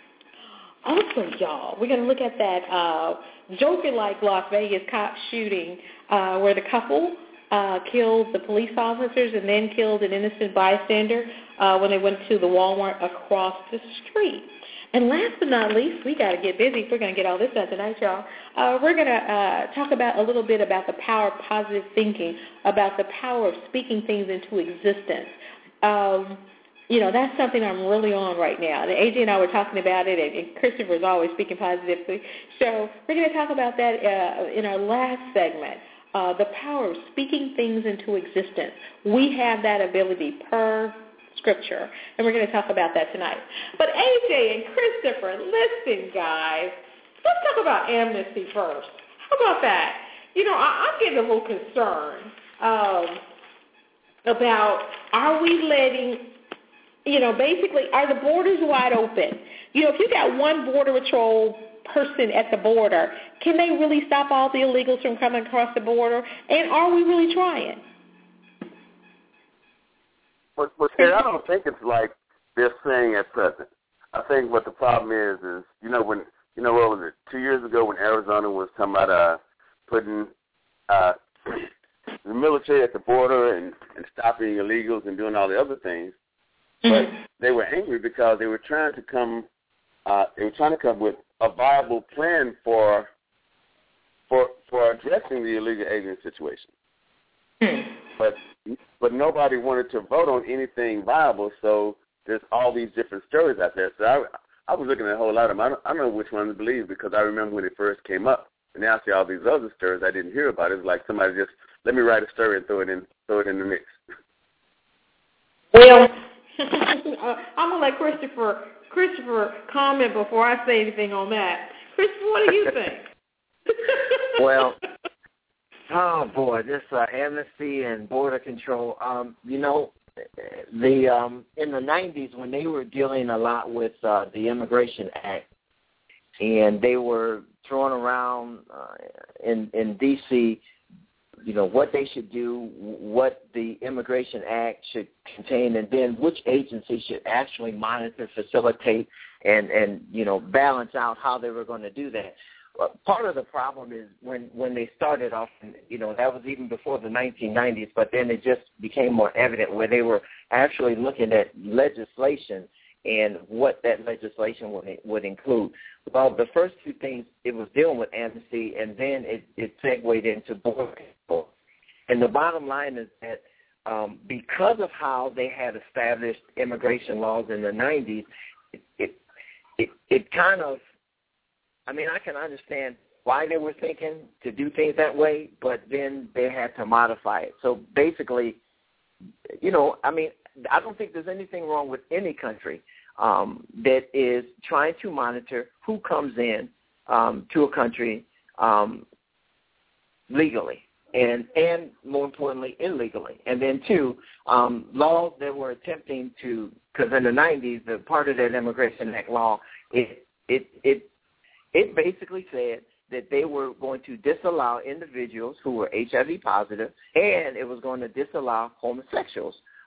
Also, y'all, we're going to look at that uh, Joker-like Las Vegas cop shooting uh, where the couple uh, killed the police officers and then killed an innocent bystander uh, when they went to the Walmart across the street. And last but not least, we got to get busy if we're going to get all this done tonight, y'all. Uh, we're going to uh, talk about a little bit about the power of positive thinking, about the power of speaking things into existence. Um, you know, that's something I'm really on right now. And A J and I were talking about it, and, and Christopher's always speaking positively. So we're going to talk about that uh, in our last segment, uh, the power of speaking things into existence. We have that ability per Scripture, and we're going to talk about that tonight. But A J and Christopher, listen, guys, let's talk about amnesty first. How about that? You know, I, I'm getting a little concerned um, about are we letting, you know, basically, are the borders wide open? You know, if you got one Border Patrol person at the border, can they really stop all the illegals from coming across the border? And are we really trying? But, but Terry, I don't think it's like they're saying at present. I think what the problem is is, you know, when, you know, what was it, two years ago when Arizona was talking about uh, putting uh, the military at the border and, and stopping illegals and doing all the other things, but they were angry because they were trying to come, uh, they were trying to come with a viable plan for for for addressing the illegal alien situation. But but nobody wanted to vote on anything viable, so there's all these different stories out there. So I, I was looking at a whole lot of them. I don't, I don't know which one to believe because I remember when it first came up, and now I see all these other stories I didn't hear about. It's like somebody just let me write a story and throw it in, throw it in the mix. Well, I'm gonna let Christopher Christopher comment before I say anything on that. Christopher, what do you think? Well. Oh boy, this uh, amnesty and border control. Um, you know, the um, in the nineties when they were dealing a lot with uh, the Immigration Act, and they were throwing around uh, in in D C, you know, what they should do, what the Immigration Act should contain, and then which agency should actually monitor, facilitate, and and you know, balance out how they were going to do that. Part of the problem is when, when they started off, you know, that was even before the nineteen nineties, but then it just became more evident where they were actually looking at legislation and what that legislation would, would include. Well, the first two things, it was dealing with amnesty, and then it, it segued into border control. And the bottom line is that um, because of how they had established immigration laws in the nineties, it, it, it, it kind of, I mean, I can understand why they were thinking to do things that way, but then they had to modify it. So basically, you know, I mean, I don't think there's anything wrong with any country um, that is trying to monitor who comes in um, to a country um, legally and, and, more importantly, illegally. And then, two, um, laws that were attempting to, because in the nineties, the part of that Immigration Act law, it it it It basically said that they were going to disallow individuals who were H I V positive, and it was going to disallow homosexuals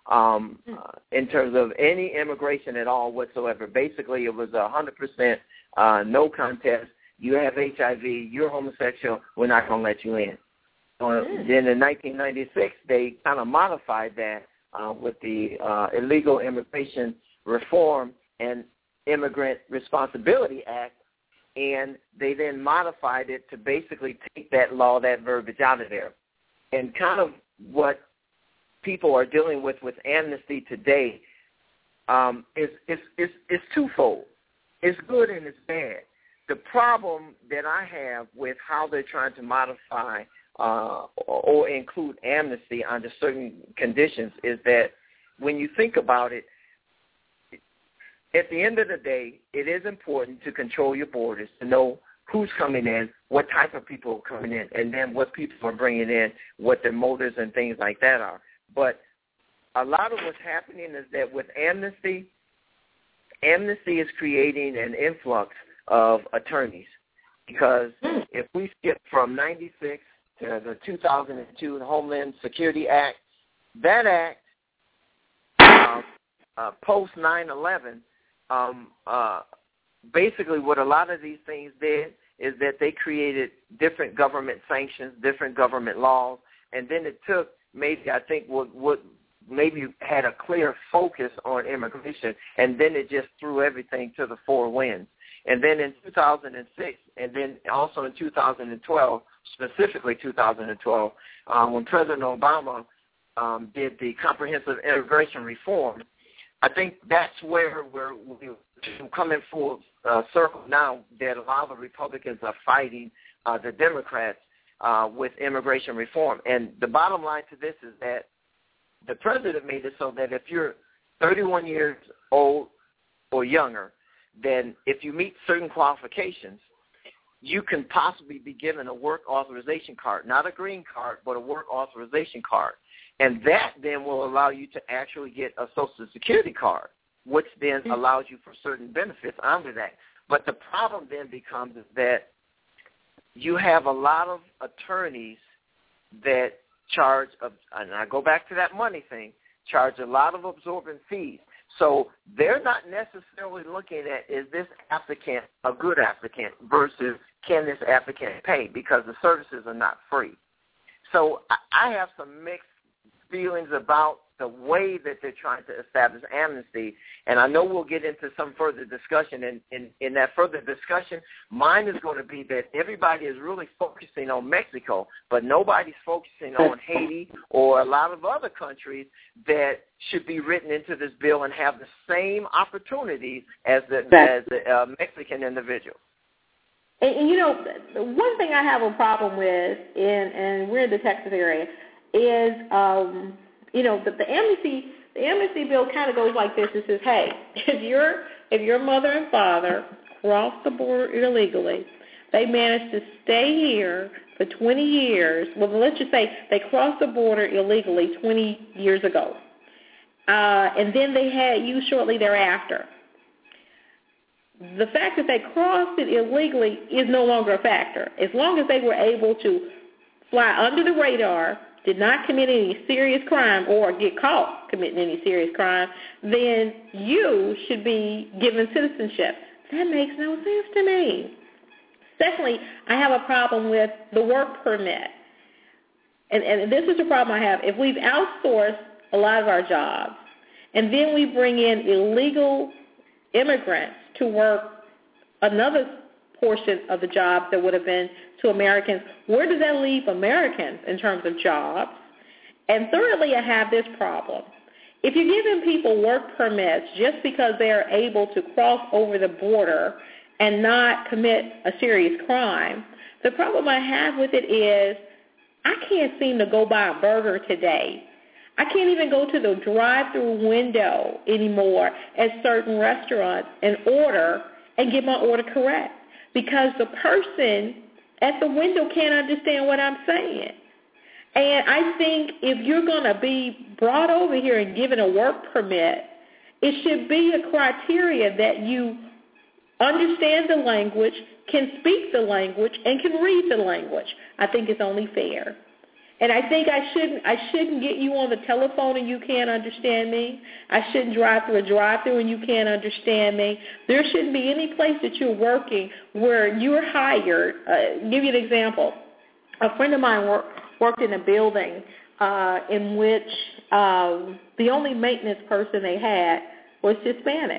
um, uh, in terms of any immigration at all whatsoever. Basically, it was a one hundred percent uh, no contest. You have H I V, you're homosexual, we're not going to let you in. Uh, then in nineteen ninety-six, they kind of modified that uh, with the uh, Illegal Immigration Reform and Immigrant Responsibility Act, and they then modified it to basically take that law, that verbiage out of there. And kind of what people are dealing with with amnesty today um, is, is, is, is twofold. It's good and it's bad. The problem that I have with how they're trying to modify uh, or include amnesty under certain conditions is that when you think about it, at the end of the day, it is important to control your borders, to know who's coming in, what type of people are coming in, and then what people are bringing in, what their motives and things like that are. But a lot of what's happening is that with amnesty, amnesty is creating an influx of attorneys, because if we skip from ninety-six to the two thousand two Homeland Security Act, that act, uh, uh, post nine eleven, um, uh, basically what a lot of these things did is that they created different government sanctions, different government laws, and then it took maybe, I think, what, what maybe had a clear focus on immigration, and then it just threw everything to the four winds. And then in two thousand six, and then also in two thousand twelve, specifically two thousand twelve, um, when President Obama um, did the comprehensive immigration reform, I think that's where we're, we're coming full uh, circle now that a lot of the Republicans are fighting uh, the Democrats uh, with immigration reform. And the bottom line to this is that the president made it so that if you're thirty-one years old or younger, then if you meet certain qualifications, you can possibly be given a work authorization card, not a green card, but a work authorization card. And that then will allow you to actually get a Social Security card, which then allows you for certain benefits under that. But the problem then becomes is that you have a lot of attorneys that charge, of, and I go back to that money thing, charge a lot of absorbent fees. So they're not necessarily looking at, is this applicant a good applicant versus can this applicant pay, because the services are not free. So I have some mixed feelings about the way that they're trying to establish amnesty, and I know we'll get into some further discussion. And in, in that further discussion, mine is going to be that everybody is really focusing on Mexico, but nobody's focusing on Haiti or a lot of other countries that should be written into this bill and have the same opportunities as the, as the uh, Mexican individual. And, and, you know, one thing I have a problem with, in, and we're in the Texas area, is, um, you know, the, the amnesty the amnesty bill kind of goes like this. It says, hey, if your if your mother and father cross the border illegally, they managed to stay here for twenty years. Well, let's just say they crossed the border illegally twenty years ago, uh, and then they had you shortly thereafter. The fact that they crossed it illegally is no longer a factor. As long as they were able to fly under the radar, did not commit any serious crime or get caught committing any serious crime, then you should be given citizenship. That makes no sense to me. Secondly, I have a problem with the work permit. And, and this is a problem I have. If we've outsourced a lot of our jobs, and then we bring in illegal immigrants to work another portion of the jobs that would have been to Americans, where does that leave Americans in terms of jobs? And thirdly, I have this problem. If you're giving people work permits just because they are able to cross over the border and not commit a serious crime, the problem I have with it is I can't seem to go buy a burger today. I can't even go to the drive-through window anymore at certain restaurants and order and get my order correct, because the person at the window can't understand what I'm saying. And I think if you're going to be brought over here and given a work permit, it should be a criteria that you understand the language, can speak the language, and can read the language. I think it's only fair. And I think I shouldn't I shouldn't get you on the telephone and you can't understand me. I shouldn't drive through a drive-through and you can't understand me. There shouldn't be any place that you're working where you're hired. Uh, give you an example. A friend of mine work, worked in a building uh, in which um, the only maintenance person they had was Hispanic.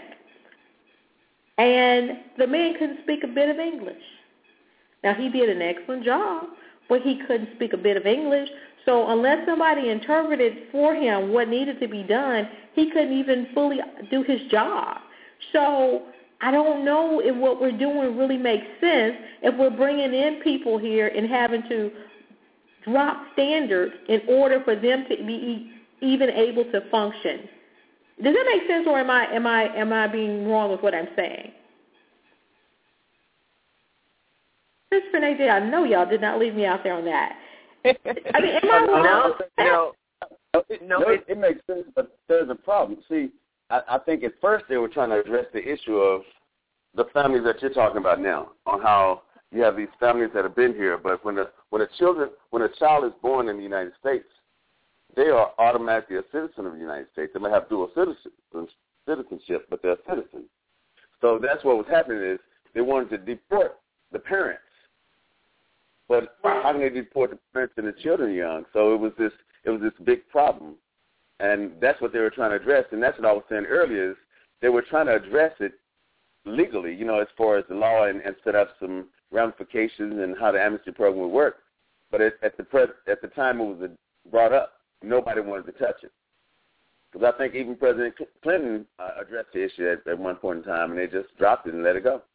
And the man couldn't speak a bit of English. Now, he did an excellent job, but he couldn't speak a bit of English. So unless somebody interpreted for him what needed to be done, he couldn't even fully do his job. So I don't know if what we're doing really makes sense if we're bringing in people here and having to drop standards in order for them to be even able to function. Does that make sense, or am I am I am I being wrong with what I'm saying? Miss Renee, I know y'all did not leave me out there on that. I mean, am I wrong? No, no, it, no, it, it makes sense, but there's a problem. See, I, I think at first they were trying to address the issue of the families that you're talking about now, on how you have these families that have been here, but when a when a children when a child is born in the United States, they are automatically a citizen of the United States. They may have dual citizenship, but they're citizens. So that's what was happening is they wanted to deport the parents. But how can they deport the parents and the children young? So it was this it was this big problem. And that's what they were trying to address. And that's what I was saying earlier is they were trying to address it legally, you know, as far as the law and, and set up some ramifications and how the amnesty program would work. But at, at the pres- at the time it was brought up, nobody wanted to touch it. Because I think even President Clinton uh, addressed the issue at, at one point in time, and they just dropped it and let it go.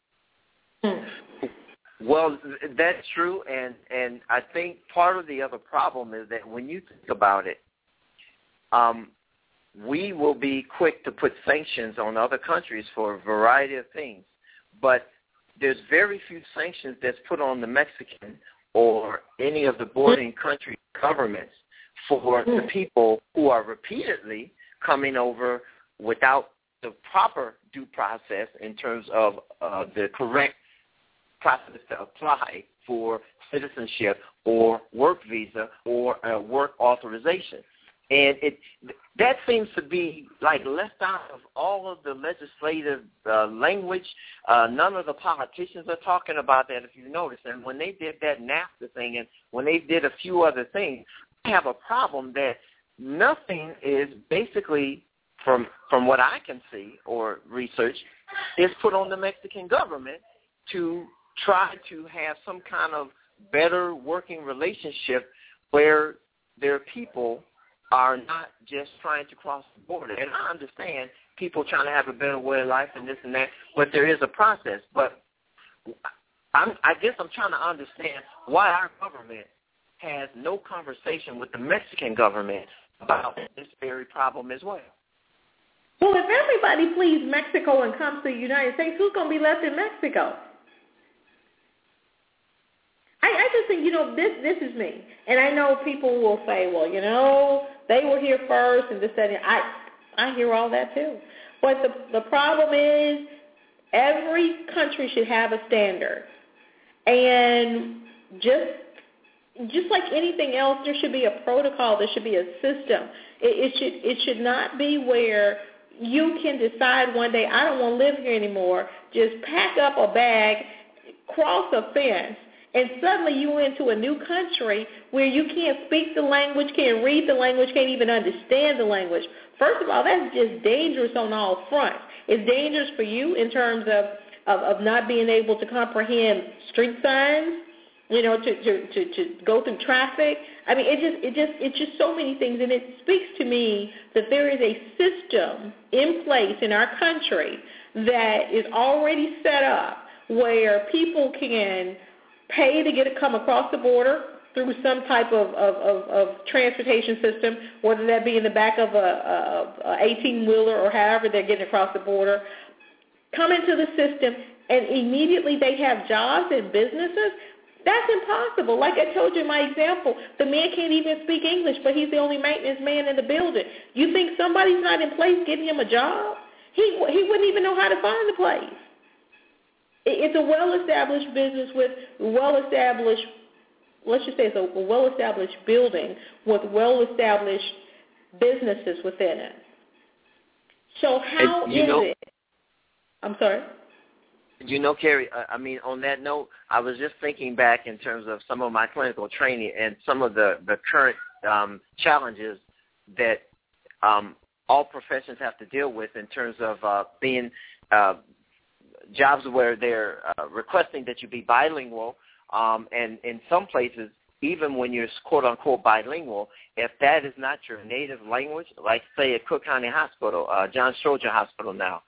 Well, that's true, and, and I think part of the other problem is that when you think about it, um, we will be quick to put sanctions on other countries for a variety of things, but there's very few sanctions that's put on the Mexican or any of the bordering country governments for the people who are repeatedly coming over without the proper due process in terms of uh, the correct process to apply for citizenship or work visa or uh, work authorization. And it that seems to be like left out of all of the legislative uh, language. Uh, none of the politicians are talking about that, if you notice. And when they did that NAFTA thing and when they did a few other things, they have a problem that nothing is basically, from from what I can see or research, is put on the Mexican government to try to have some kind of better working relationship where their people are not just trying to cross the border. And I understand people trying to have a better way of life and this and that, but there is a process. But I'm, I guess I'm trying to understand why our government has no conversation with the Mexican government about this very problem as well. Well, if everybody flees Mexico and comes to the United States, who's going to be left in Mexico? I, I just think, you know, this this is me. And I know people will say, well, you know, they were here first and this, that, and I, I hear all that too. But the, the problem is every country should have a standard. And just just like anything else, there should be a protocol. There should be a system. It, it should it should not be where you can decide one day, I don't want to live here anymore, just pack up a bag, cross a fence, and suddenly you're into a new country where you can't speak the language, can't read the language, can't even understand the language. First of all, that's just dangerous on all fronts. It's dangerous for you in terms of, of, of not being able to comprehend street signs, you know, to, to, to, to go through traffic. I mean, it just it just it's just so many things, and it speaks to me that there is a system in place in our country that is already set up where people can pay to get it come across the border through some type of, of, of, of transportation system, whether that be in the back of a eighteen-wheeler or however they're getting across the border, come into the system, and immediately they have jobs and businesses. That's impossible. Like I told you in my example, the man can't even speak English, but he's the only maintenance man in the building. You think somebody's not in place getting him a job? He he wouldn't even know how to find the place. It's a well-established business with well-established let's just say it's a, a well-established building with well-established businesses within it. So how is know, it? I'm sorry? You know, Carrie, I mean, on that note, I was just thinking back in terms of some of my clinical training and some of the, the current um, challenges that um, all professions have to deal with in terms of uh, being uh, jobs where they're uh, requesting that you be bilingual, um, and in some places, even when you're quote-unquote bilingual, if that is not your native language, like, say, at Cook County Hospital, uh, John Stroger Hospital now,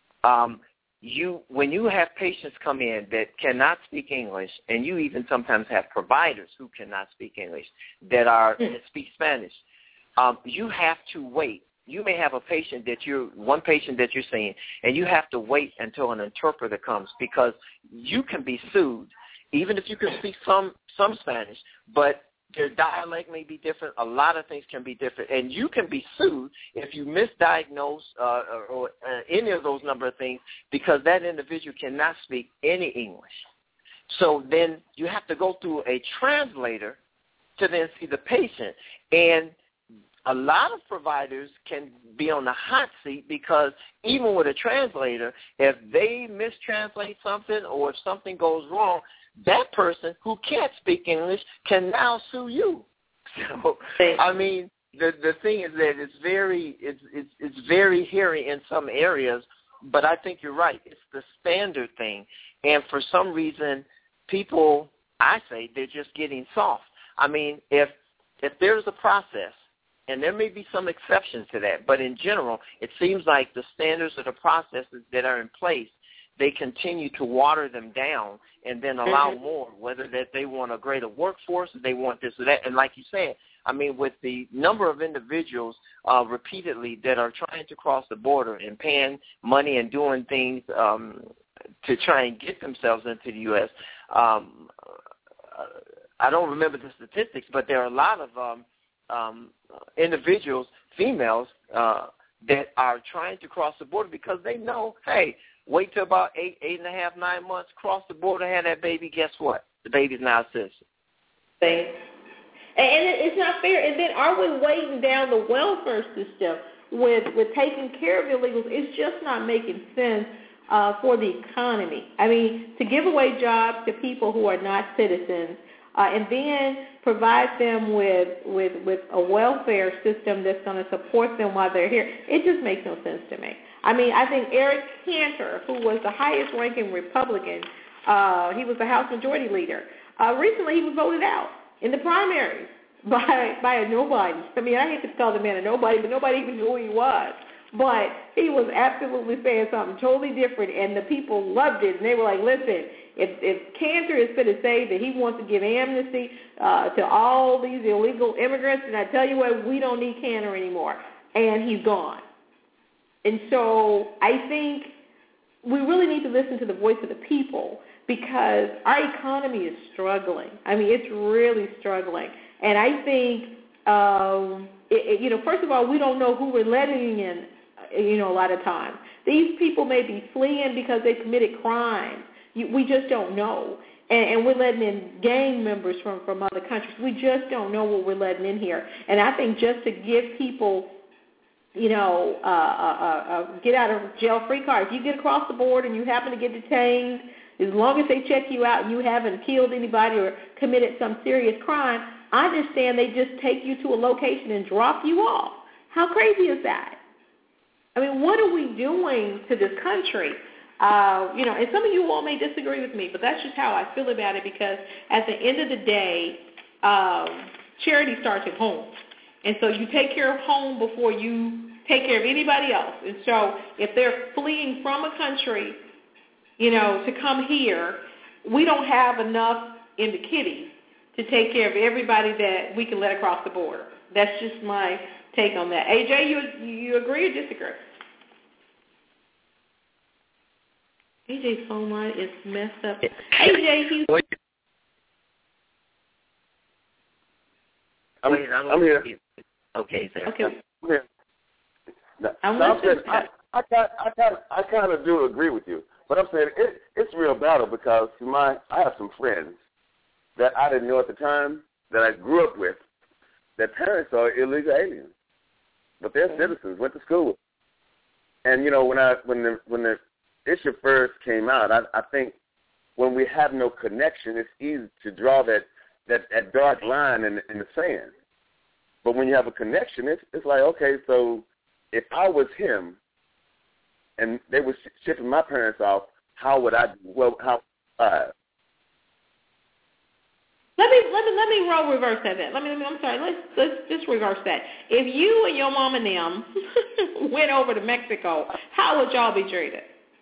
um, you when you have patients come in that cannot speak English, and you even sometimes have providers who cannot speak English that are that speak Spanish, um, you have to wait. You may have a patient that you're one patient that you're seeing, and you have to wait until an interpreter comes, because you can be sued, even if you can speak some some Spanish, but their dialect may be different. A lot of things can be different, and you can be sued if you misdiagnose uh, or, or uh, any of those number of things, because that individual cannot speak any English. So then you have to go through a translator to then see the patient, and a lot of providers can be on the hot seat, because even with a translator, if they mistranslate something or if something goes wrong, that person who can't speak English can now sue you. So, I mean, the the thing is that it's very it's it's, it's very hairy in some areas, but I think you're right. It's the standard thing, and for some reason, people, I say, they're just getting soft. I mean, if if there's a process, and there may be some exceptions to that, but in general, it seems like the standards of the processes that are in place, they continue to water them down and then allow mm-hmm. more, whether that they want a greater workforce, or they want this or that. And like you said, I mean, with the number of individuals uh, repeatedly that are trying to cross the border and paying money and doing things um, to try and get themselves into the U S, um, I don't remember the statistics, but there are a lot of um, um, individuals, females, uh, that are trying to cross the border because they know, hey, wait till about eight, eight and a half, nine months, cross the border, have that baby, guess what? The baby's now a citizen. Thanks. And it's not fair. And then are we weighting down the welfare system with, with taking care of illegals? It's just not making sense uh, for the economy. I mean, to give away jobs to people who are not citizens, uh, and then provide them with, with, with a welfare system that's going to support them while they're here, it just makes no sense to me. I mean, I think Eric Cantor, who was the highest-ranking Republican, uh, he was the House Majority Leader. Uh, recently, he was voted out in the primaries by by a nobody. I mean, I hate to call the man a nobody, but nobody even knew who he was. But he was absolutely saying something totally different, and the people loved it. And they were like, listen, if, if Cantor is going to say that he wants to give amnesty uh, to all these illegal immigrants, and I tell you what, we don't need Cantor anymore. And he's gone. And so I think we really need to listen to the voice of the people, because our economy is struggling. I mean, it's really struggling. And I think, um, it, it, you know, first of all, we don't know who we're letting in, you know, a lot of times. These people may be fleeing because they committed crimes. You, we just don't know. And, and we're letting in gang members from, from other countries. We just don't know what we're letting in here. And I think just to give people, you know, uh, uh, uh, get out of jail free card. If you get across the board and you happen to get detained, as long as they check you out and you haven't killed anybody or committed some serious crime, I understand they just take you to a location and drop you off. How crazy is that? I mean, what are we doing to this country? Uh, you know, and some of you all may disagree with me, but that's just how I feel about it, because at the end of the day, um, charity starts at home. And so you take care of home before you take care of anybody else. And so if they're fleeing from a country, you know, to come here, we don't have enough in the kitty to take care of everybody that we can let across the border. That's just my take on that. A J, you you agree or disagree? A J's phone line is messed up. A J, he's... I'm, Wait, I'm, I'm here. Okay, sir. Okay. I'm here. Now, I'm now I'm saying, listening. I, I, I, kind of, I kind of do agree with you, but I'm saying it, it's a real battle, because my I have some friends that I didn't know at the time that I grew up with, that parents are illegal aliens, but they're mm-hmm. citizens, went to school. And you know, when I when the when the issue first came out, I, I think when we have no connection, it's easy to draw that that, that dark line in, in the sand. But when you have a connection, it's it's like, okay, so if I was him, and they were shipping my parents off, how would I? Well, how? Uh, Let me let me let me roll reverse that. Let me, let me I'm sorry. Let's let's just reverse that. If you and your mom and them went over to Mexico, how would y'all be treated?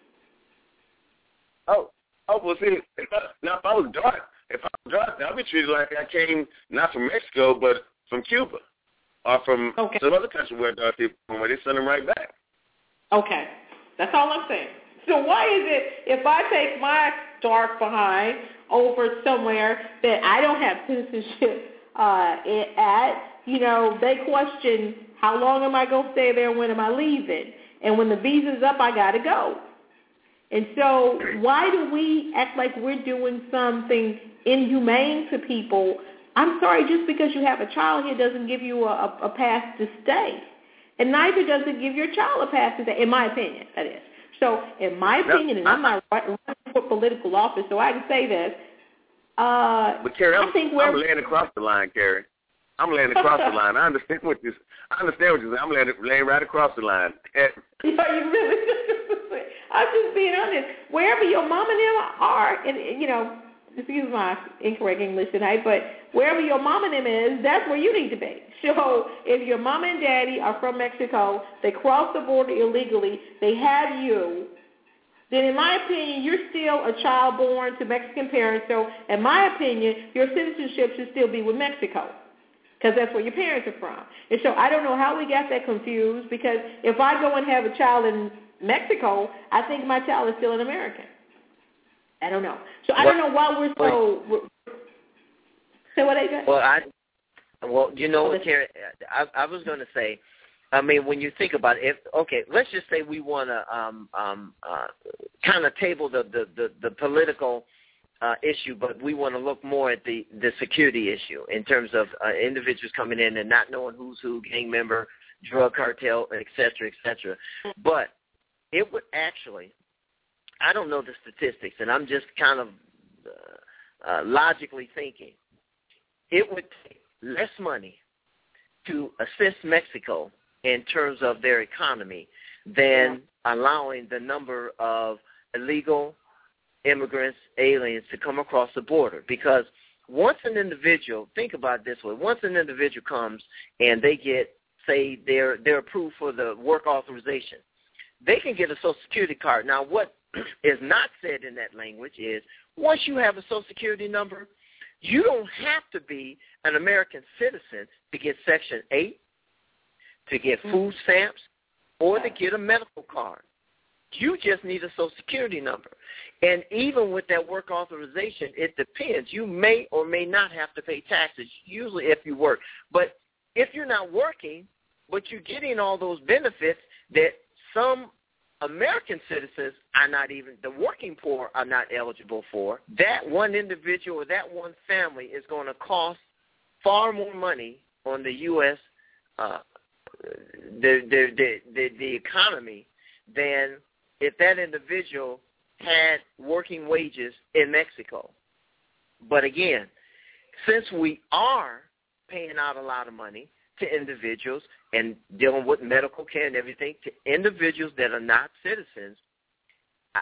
Oh, oh well, see, if I, now if I was dark, if I was dark, I'd be treated like I came not from Mexico but from Cuba or from okay. some other country where dark people from, where they send them right back. Okay, that's all I'm saying. So why is it if I take my dark behind over somewhere that I don't have citizenship uh, at, you know, they question how long am I going to stay there and when am I leaving? And when the visa's up, I got to go. And so why do we act like we're doing something inhumane to people? I'm sorry, just because you have a child here doesn't give you a, a pass to stay. And neither does it give your child a pass to stay, in my opinion, that is. So, in my opinion, and I'm not running for political office, so I can say this. Uh, but Carrie, I'm, I think we're I'm laying across the line, Carrie. I'm laying across the line. I understand what you. I understand what you're saying. I'm laying, laying right across the line. Yeah, you really. I'm just being honest. Wherever your mom and them are, and you know, excuse my incorrect English tonight, but wherever your mom and them is, that's where you need to be. So if your mom and daddy are from Mexico, they cross the border illegally, they have you, then in my opinion, you're still a child born to Mexican parents. So in my opinion, your citizenship should still be with Mexico because that's where your parents are from. And so I don't know how we got that confused because if I go and have a child in Mexico, I think my child is still an American. I don't know. So I don't know why we're so. Say what I got. Well, I. Well, you know what, Terry, I, I was going to say, I mean, when you think about it, if, okay, let's just say we want to um, um, uh, kind of table the, the, the, the political uh, issue, but we want to look more at the, the security issue in terms of uh, individuals coming in and not knowing who's who, gang member, drug cartel, et cetera, et cetera. But it would actually, I don't know the statistics, and I'm just kind of uh, uh, logically thinking, it would take less money to assist Mexico in terms of their economy than allowing the number of illegal immigrants, aliens to come across the border. Because once an individual, think about it this way, once an individual comes and they get, say, they're, they're approved for the work authorization, they can get a Social Security card. Now, what is not said in that language is once you have a Social Security number, you don't have to be an American citizen to get Section eight, to get food stamps, or to get a medical card. You just need a Social Security number. And even with that work authorization, it depends. You may or may not have to pay taxes, usually if you work. But if you're not working, but you're getting all those benefits that some American citizens are not even, the working poor are not eligible for, that one individual or that one family is going to cost far more money on the U S, uh, the, the, the, the, the economy than if that individual had working wages in Mexico. But again, since we are paying out a lot of money to individuals and dealing with medical care and everything to individuals that are not citizens, I,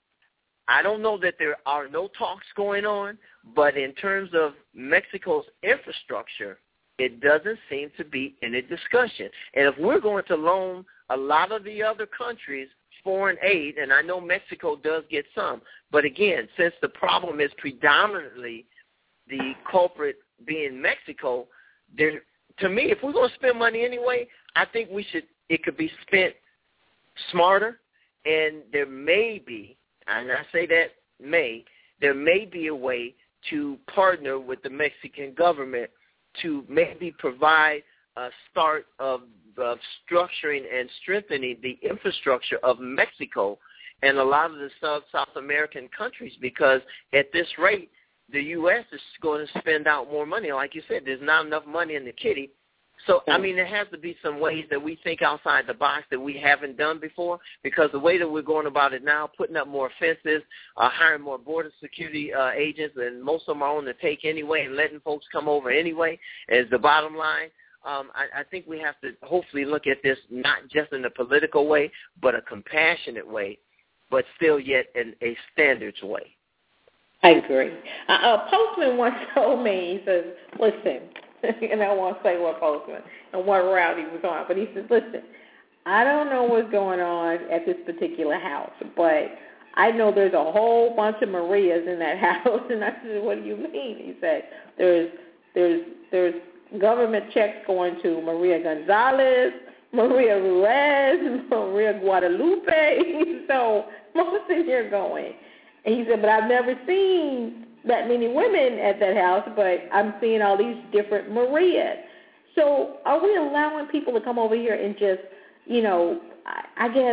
I don't know that there are no talks going on, but in terms of Mexico's infrastructure, it doesn't seem to be any discussion. And if we're going to loan a lot of the other countries foreign aid, and I know Mexico does get some, but again, since the problem is predominantly the culprit being Mexico, there, to me, if we're going to spend money anyway, I think we should. It could be spent smarter, and there may be, and I say that may, there may be a way to partner with the Mexican government to maybe provide a start of, of structuring and strengthening the infrastructure of Mexico and a lot of the South, South American countries, because at this rate, the U S is going to spend out more money. Like you said, there's not enough money in the kitty. So, I mean, there has to be some ways that we think outside the box that we haven't done before, because the way that we're going about it now, putting up more fences, uh, hiring more border security uh, agents, and most of them are on the take anyway, and letting folks come over anyway is the bottom line. Um, I, I think we have to hopefully look at this not just in a political way, but a compassionate way, but still yet in a standards way. I agree. Uh, a postman once told me, he says, listen, and I won't say what postman and what route he was on, but he says, listen, I don't know what's going on at this particular house, but I know there's a whole bunch of Marias in that house. And I said, what do you mean? He said, there's there's there's government checks going to Maria Gonzalez, Maria Ruiz, Maria Guadalupe. So most of you are going. And he said, but I've never seen that many women at that house, but I'm seeing all these different Marias. So are we allowing people to come over here and just, you know, I, I guess,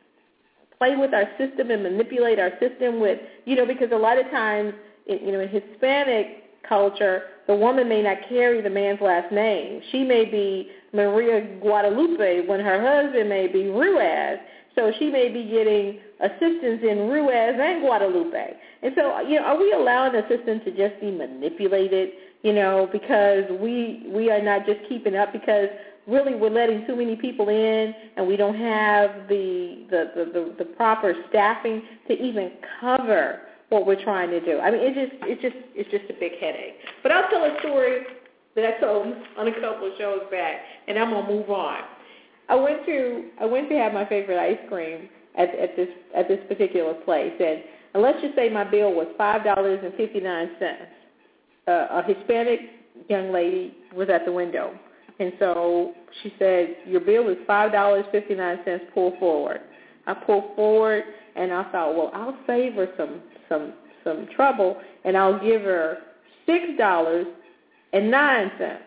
play with our system and manipulate our system with, you know, because a lot of times, you know, in Hispanic culture, the woman may not carry the man's last name. She may be Maria Guadalupe when her husband may be Ruiz. So she may be getting assistance in Ruiz and Guadalupe. And so, you know, are we allowing the system to just be manipulated, you know, because we we are not just keeping up, because really we're letting too many people in and we don't have the the, the, the, the proper staffing to even cover what we're trying to do. I mean, it just it's just it's just a big headache. But I'll tell a story that I told on a couple of shows back, and I'm gonna move on. I went to I went to have my favorite ice cream at, at this at this particular place, and, and let's just say my bill was five dollars and fifty nine cents. Uh, a Hispanic young lady was at the window, and so she said, "Your bill is five dollars fifty nine cents. Pull forward." I pulled forward, and I thought, well, I'll save her some some some trouble, and I'll give her six dollars and nine cents.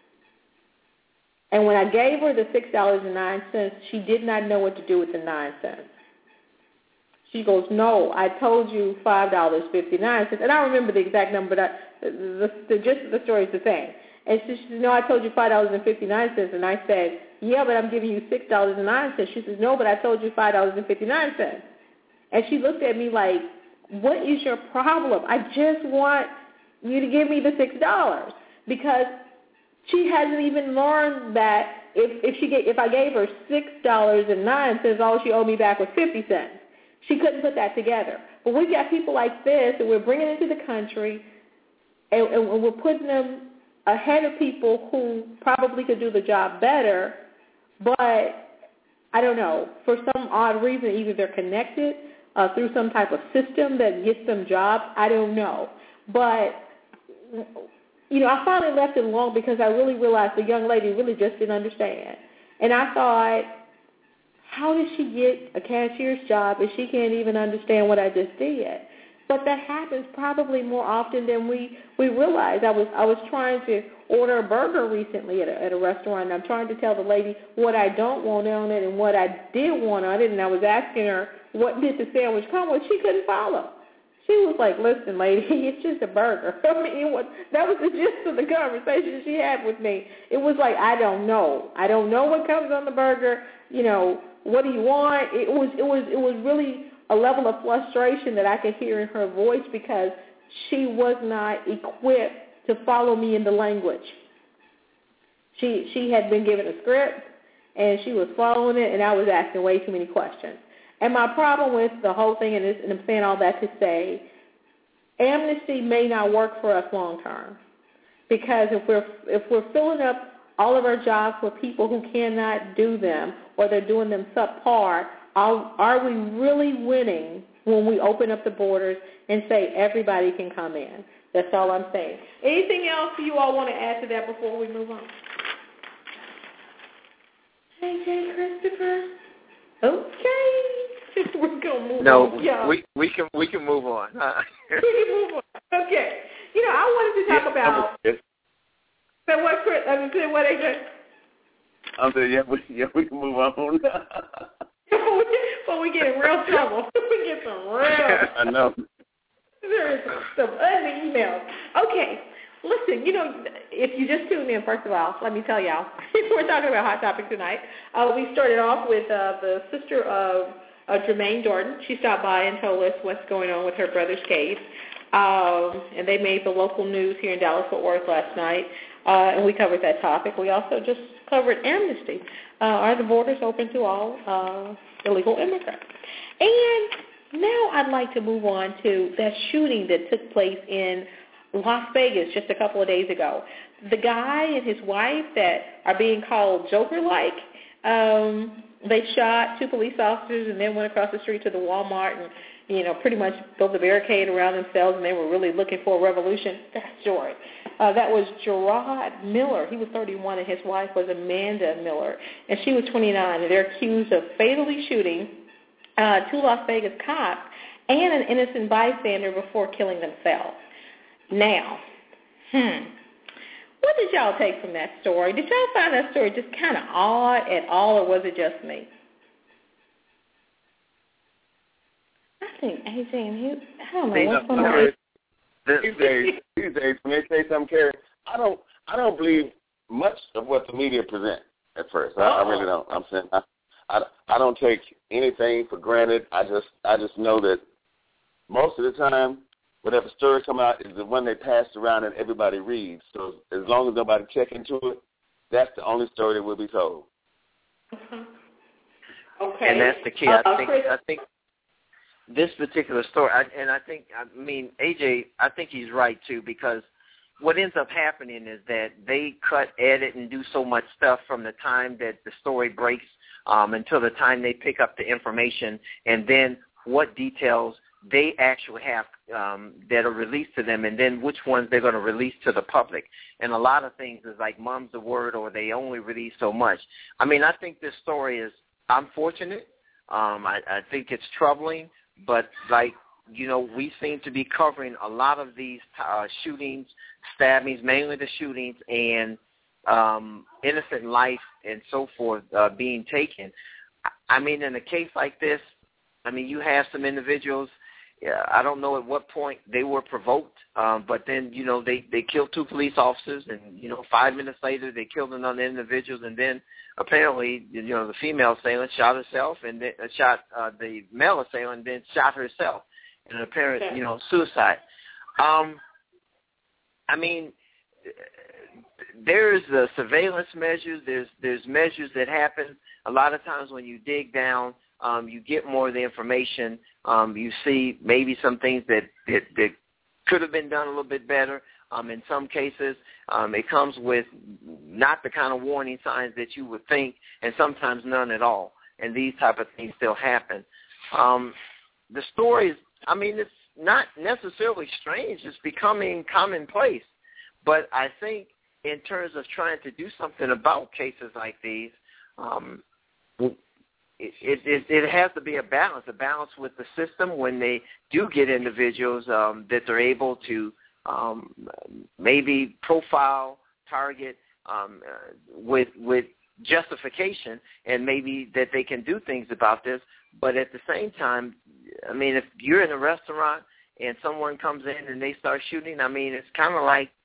And when I gave her the six dollars and nine cents, she did not know what to do with the nine cents. She goes, no, I told you five dollars and fifty-nine cents. And I remember the exact number, but I, the, the gist of the story is the same. And she says, no, I told you five dollars and fifty-nine cents. And I said, yeah, but I'm giving you six dollars and nine cents. She says, no, but I told you five dollars and fifty-nine cents. And she looked at me like, what is your problem? I just want you to give me the six dollars. Because she hasn't even learned that if if she get, if I gave her six dollars and nine cents, all she owed me back was fifty cents. She couldn't put that together. But we've got people like this that we're bringing into the country, and, and we're putting them ahead of people who probably could do the job better. But I don't know, for some odd reason, either they're connected uh, through some type of system that gets them jobs. I don't know, but. You know, I finally left it alone because I really realized the young lady really just didn't understand. And I thought, how did she get a cashier's job if she can't even understand what I just did? But that happens probably more often than we, we realize. I was I was trying to order a burger recently at a, at a restaurant, and I'm trying to tell the lady what I don't want on it and what I did want on it, and I was asking her, what did the sandwich come with? She couldn't follow. She was like, listen, lady, it's just a burger. I mean, it was, that was the gist of the conversation she had with me. It was like, I don't know. I don't know what comes on the burger. You know, what do you want? It was, it was, it was really a level of frustration that I could hear in her voice because she was not equipped to follow me in the language. She, she had been given a script, and she was following it, and I was asking way too many questions. And my problem with the whole thing, and I'm saying all that to say, amnesty may not work for us long term, because if we're if we're filling up all of our jobs with people who cannot do them or they're doing them subpar, are, are we really winning when we open up the borders and say everybody can come in? That's all I'm saying. Anything else you all want to add to that before we move on? Hey, Jay Christopher. Okay. We're gonna move no, on. No, we we can we can move on. we can move on. Okay. You know, I wanted to talk yeah, about. Yes. So what, Chris? I mean, say what, A J? I'm saying, yeah, we yeah we can move on. Well, we get in real trouble. We get some real. I know. There is some ugly emails. Okay, listen, you know, if you just tuned in, first of all, let me tell y'all, we're talking about Hot Topic tonight. Uh, we started off with uh, the sister of uh, Jermaine Jordan. She stopped by and told us what's going on with her brother's case. Um, and they made the local news here in Dallas-Fort Worth last night, uh, and we covered that topic. We also just covered amnesty. Uh, are the borders open to all uh, illegal immigrants? And now I'd like to move on to that shooting that took place in Las Vegas just a couple of days ago. The guy and his wife that are being called Joker-like, um, they shot two police officers and then went across the street to the Walmart and, you know, pretty much built a barricade around themselves, and they were really looking for a revolution. That story. Uh, that was Gerard Miller. He was thirty-one, and his wife was Amanda Miller, and she was twenty-nine. And they're accused of fatally shooting uh, two Las Vegas cops and an innocent bystander before killing themselves. Now, hmm, what did y'all take from that story? Did y'all find that story just kind of odd at all, or was it just me? I think A J and Hugh, I don't know what's going on. These days, these days, when they say something, Carrie, I don't, I don't believe much of what the media present at first. I, I really don't. I'm saying I, I, I don't take anything for granted. I just, I just know that most of the time, whatever story come out is the one they pass around and everybody reads. So as long as nobody check into it, that's the only story that will be told. Mm-hmm. Okay. And that's the key. I think. I think. This particular story, I, and I think, I mean, A J, I think he's right, too, because what ends up happening is that they cut, edit, and do so much stuff from the time that the story breaks um, until the time they pick up the information, and then what details they actually have um, that are released to them, and then which ones they're going to release to the public. And a lot of things is like mum's the word, or they only release so much. I mean, I think this story is unfortunate. Um, I, I think it's troubling. But, like, you know, we seem to be covering a lot of these uh, shootings, stabbings, mainly the shootings, and um, innocent life and so forth uh, being taken. I mean, in a case like this, I mean, you have some individuals, yeah, I don't know at what point they were provoked, um, but then, you know, they, they killed two police officers, and, you know, five minutes later they killed another individual, and then apparently, you know, the female assailant shot herself and then uh, shot uh, the male assailant and then shot herself in an apparent, you know, suicide. Um, I mean, there's uh, surveillance measures. There's there's measures that happen a lot of times when you dig down. Um, you get more of the information. Um, you see maybe some things that, that, that could have been done a little bit better. Um, in some cases, um, it comes with not the kind of warning signs that you would think, and sometimes none at all. And these type of things still happen. Um, the stories, I mean, it's not necessarily strange. It's becoming commonplace. But I think in terms of trying to do something about cases like these, um, It, it, it has to be a balance, a balance with the system when they do get individuals um, that they're able to um, maybe profile, target um, uh, with with justification, and maybe that they can do things about this. But at the same time, I mean, if you're in a restaurant and someone comes in and they start shooting, I mean, it's kind of like,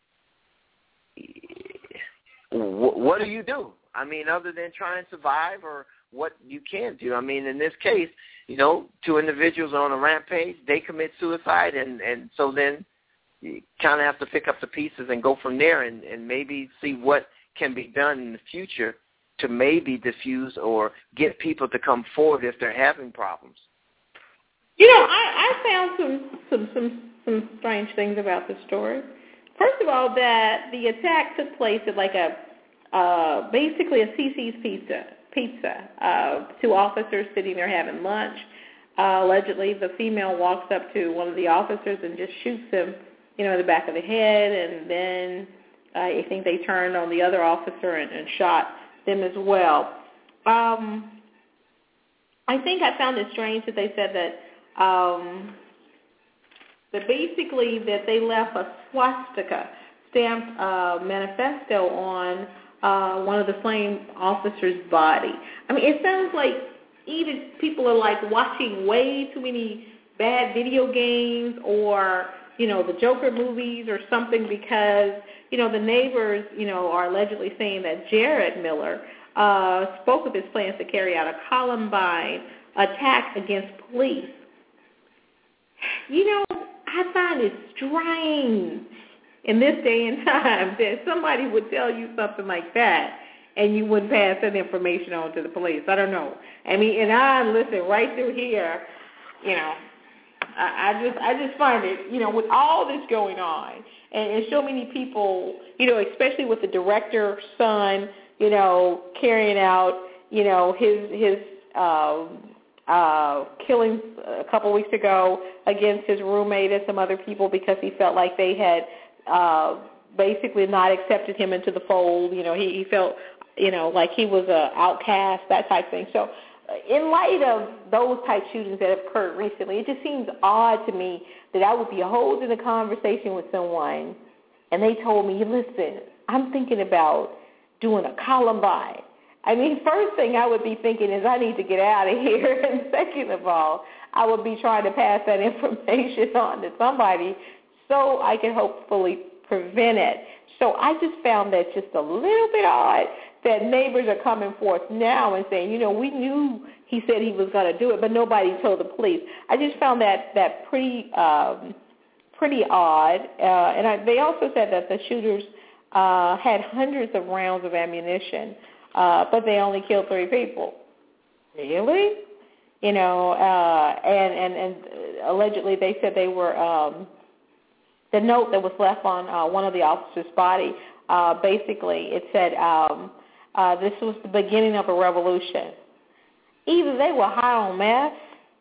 what do you do? I mean, other than try and survive, or what you can do. I mean, in this case, you know, two individuals are on a rampage, they commit suicide, and, and so then you kind of have to pick up the pieces and go from there and, and maybe see what can be done in the future to maybe diffuse or get people to come forward if they're having problems. You know, I, I found some, some, some, some strange things about this story. First of all, that the attack took place at like a, uh, basically a C C's Pizza. Pizza. Uh, two officers sitting there having lunch. Uh, allegedly, the female walks up to one of the officers and just shoots him, you know, in the back of the head, and then uh, I think they turned on the other officer and, and shot them as well. Um, I think I found it strange that they said that um, that basically that they left a swastika stamped uh, manifesto on Uh, one of the slain officer's body. I mean, it sounds like either people are like watching way too many bad video games or, you know, the Joker movies or something, because, you know, the neighbors, you know, are allegedly saying that Jared Miller uh, spoke of his plans to carry out a Columbine attack against police. You know, I find it strange in this day and time that somebody would tell you something like that and you wouldn't pass that information on to the police. I don't know. I mean, and I listen right through here, you know, I, I just I just find it, you know, with all this going on and, and so many people, you know, especially with the director's son, you know, carrying out, you know, his his uh, uh, killing a couple weeks ago against his roommate and some other people because he felt like they had uh, basically not accepted him into the fold. You know, he, he felt, you know, like he was an outcast, that type of thing. So in light of those type shootings that have occurred recently, it just seems odd to me that I would be holding a conversation with someone and they told me, listen, I'm thinking about doing a Columbine. I mean, first thing I would be thinking is I need to get out of here. And second of all, I would be trying to pass that information on to somebody so I can hopefully prevent it. So I just found that just a little bit odd that neighbors are coming forth now and saying, you know, we knew he said he was going to do it, but nobody told the police. I just found that, that pretty um, pretty odd. Uh, and I, they also said that the shooters uh, had hundreds of rounds of ammunition, uh, but they only killed three people. Really? You know, uh, and, and, and allegedly they said they were, um, the note that was left on uh, one of the officers' body, uh, basically it said um, uh, this was the beginning of a revolution. Either they were high on meth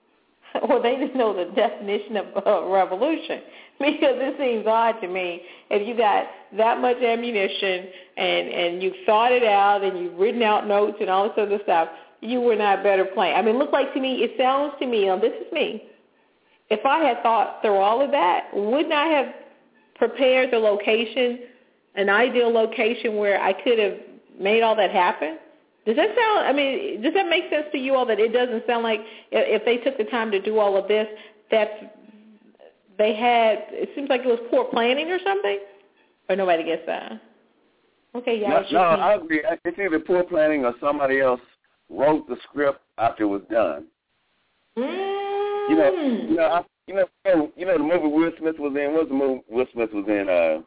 or they didn't know the definition of uh, revolution, because it seems odd to me if you got that much ammunition and, and you've thought it out and you've written out notes and all this other stuff, you were not better playing. I mean, it looked like to me, it sounds to me, and this is me, if I had thought through all of that, wouldn't I have prepared the location, an ideal location where I could have made all that happen? Does that sound, I mean, does that make sense to you all, that it doesn't sound like if they took the time to do all of this, that they had, it seems like it was poor planning or something? Or nobody gets that? Okay, yeah. No, no I agree. It's either poor planning or somebody else wrote the script after it was done. Mm. You know, you know, I, you know, you know the movie Will Smith was in. What was the movie Will Smith was in? Uh,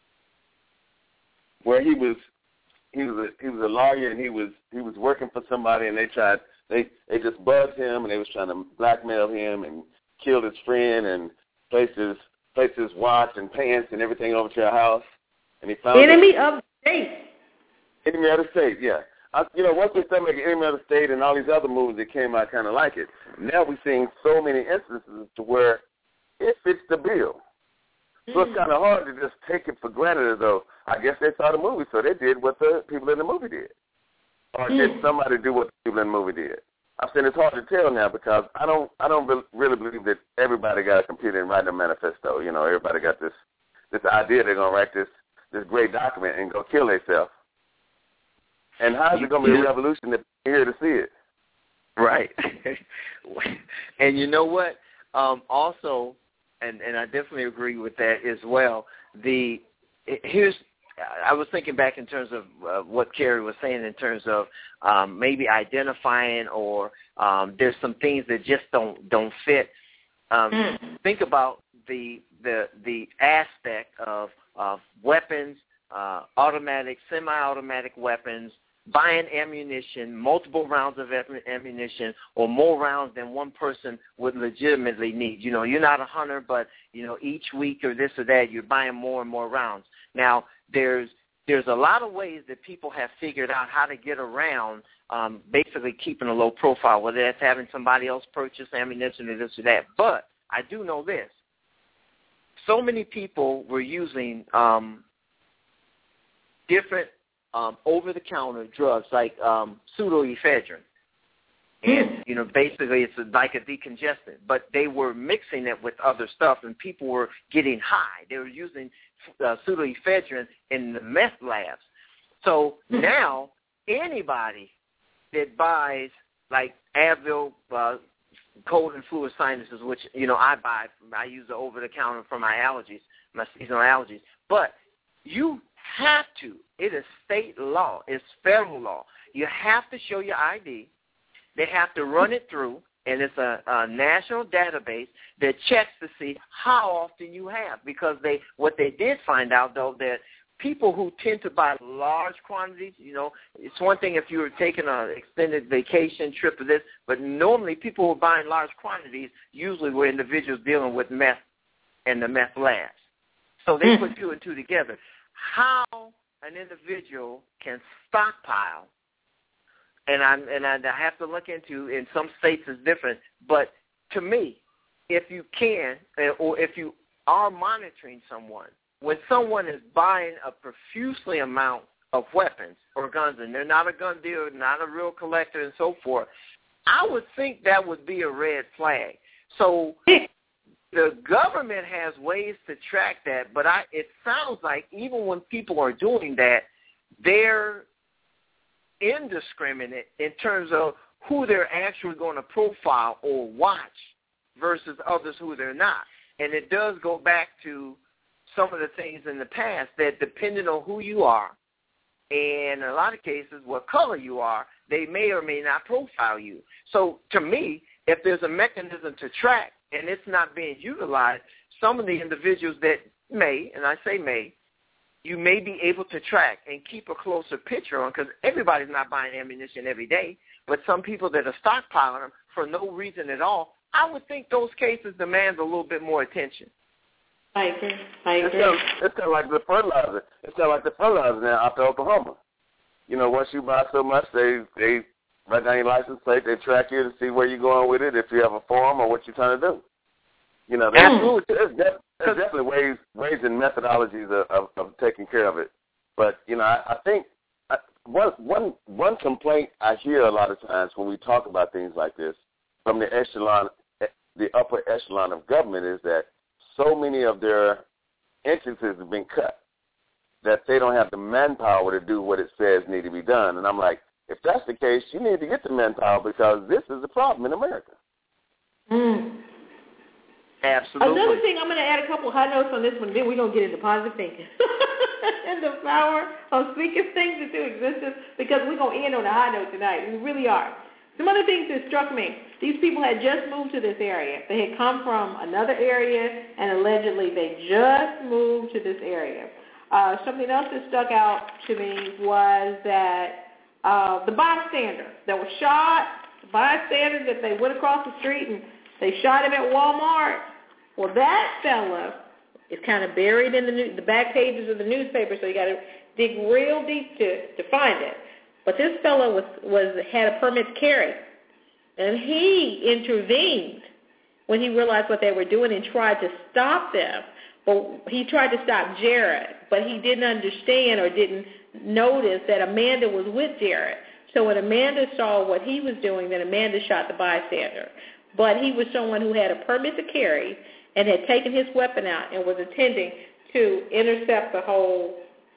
where he was, he was a he was a lawyer and he was he was working for somebody and they tried they they just bugged him and they was trying to blackmail him and killed his friend and placed his placed his watch and pants and everything over to your house and he found Enemy it, of the state. Enemy of the state, yeah. I, you know, once they started making Enemy of the State and all these other movies that came out kind of like it, now we're seeing so many instances to where it fits the bill. Mm. So it's kind of hard to just take it for granted as though, I guess they saw the movie, so they did what the people in the movie did. Or mm. did somebody do what the people in the movie did? I'm saying it's hard to tell now because I don't I don't really believe that everybody got a computer and write a manifesto. You know, everybody got this, this idea they're going to write this, this great document and go kill themselves. And how is it going to be a revolution if you're here to see it? Right. And you know what? Um, also, and, and I definitely agree with that as well, the here's I was thinking back in terms of uh, what Carrie was saying in terms of um, maybe identifying or um, there's some things that just don't don't fit. Um, mm. Think about the the the aspect of, of weapons, uh, automatic, semi-automatic weapons, buying ammunition, multiple rounds of ammunition, or more rounds than one person would legitimately need. You know, you're not a hunter, but, you know, each week or this or that, you're buying more and more rounds. Now, there's there's a lot of ways that people have figured out how to get around um, basically keeping a low profile, whether that's having somebody else purchase ammunition or this or that. But I do know this. So many people were using um, different Um, over-the-counter drugs like um, pseudoephedrine. And, you know, basically it's a, like a decongestant. But they were mixing it with other stuff, and people were getting high. They were using uh, pseudoephedrine in the meth labs. So now anybody that buys, like Advil, uh, cold and flu sinuses, which, you know, I buy. I use it over-the-counter for my allergies, my seasonal allergies. But you have to. It is state law. It's federal law. You have to show your I D. They have to run it through, and it's a, a national database that checks to see how often you have. Because they, what they did find out, though, that people who tend to buy large quantities, you know, it's one thing if you were taking an extended vacation trip or this, but normally people who are buying large quantities usually were individuals dealing with meth and the meth labs. So they put two and two together. How an individual can stockpile, and I and I have to look into, in some states it's different, but to me, if you can, or if you are monitoring someone, when someone is buying a profusely amount of weapons or guns, and they're not a gun dealer, not a real collector, and so forth, I would think that would be a red flag. So the government has ways to track that, but I, it sounds like even when people are doing that, they're indiscriminate in terms of who they're actually going to profile or watch versus others who they're not. And it does go back to some of the things in the past that, depending on who you are, and in a lot of cases what color you are, they may or may not profile you. So to me, if there's a mechanism to track and it's not being utilized, some of the individuals that may, and I say may, you may be able to track and keep a closer picture on, because everybody's not buying ammunition every day, but some people that are stockpiling them for no reason at all, I would think those cases demand a little bit more attention. I agree. I agree. It's kind of like the fertilizer. It's kind of like the fertilizer now out to Oklahoma. You know, once you buy so much, they they write down your license plate, they track you to see where you're going with it, if you have a farm or what you're trying to do. You know, there's, there's, def- there's definitely ways ways and methodologies of, of, of taking care of it. But, you know, I, I think I, one, one, one complaint I hear a lot of times when we talk about things like this from the echelon, the upper echelon of government, is that so many of their entrances have been cut that they don't have the manpower to do what it says need to be done. And I'm like, if that's the case, you need to get the manpower, because this is a problem in America. Mm. Absolutely. Another thing, I'm going to add a couple high notes on this one, then we're going to get into positive thinking and the power of speaking things into existence, because we're going to end on a high note tonight. We really are. Some other things that struck me. These people had just moved to this area. They had come from another area, and allegedly they just moved to this area. Uh, something else that stuck out to me was that uh, the bystander that was shot, the bystander that they went across the street and they shot him at Walmart. Well, that fella is kind of buried in the new, the back pages of the newspaper, so you got to dig real deep to, to find it. But this fellow was, was had a permit to carry, and he intervened when he realized what they were doing and tried to stop them. But he tried to stop Jared, but he didn't understand or didn't notice that Amanda was with Jared. So when Amanda saw what he was doing, then Amanda shot the bystander. But he was someone who had a permit to carry and had taken his weapon out and was intending to intercept the whole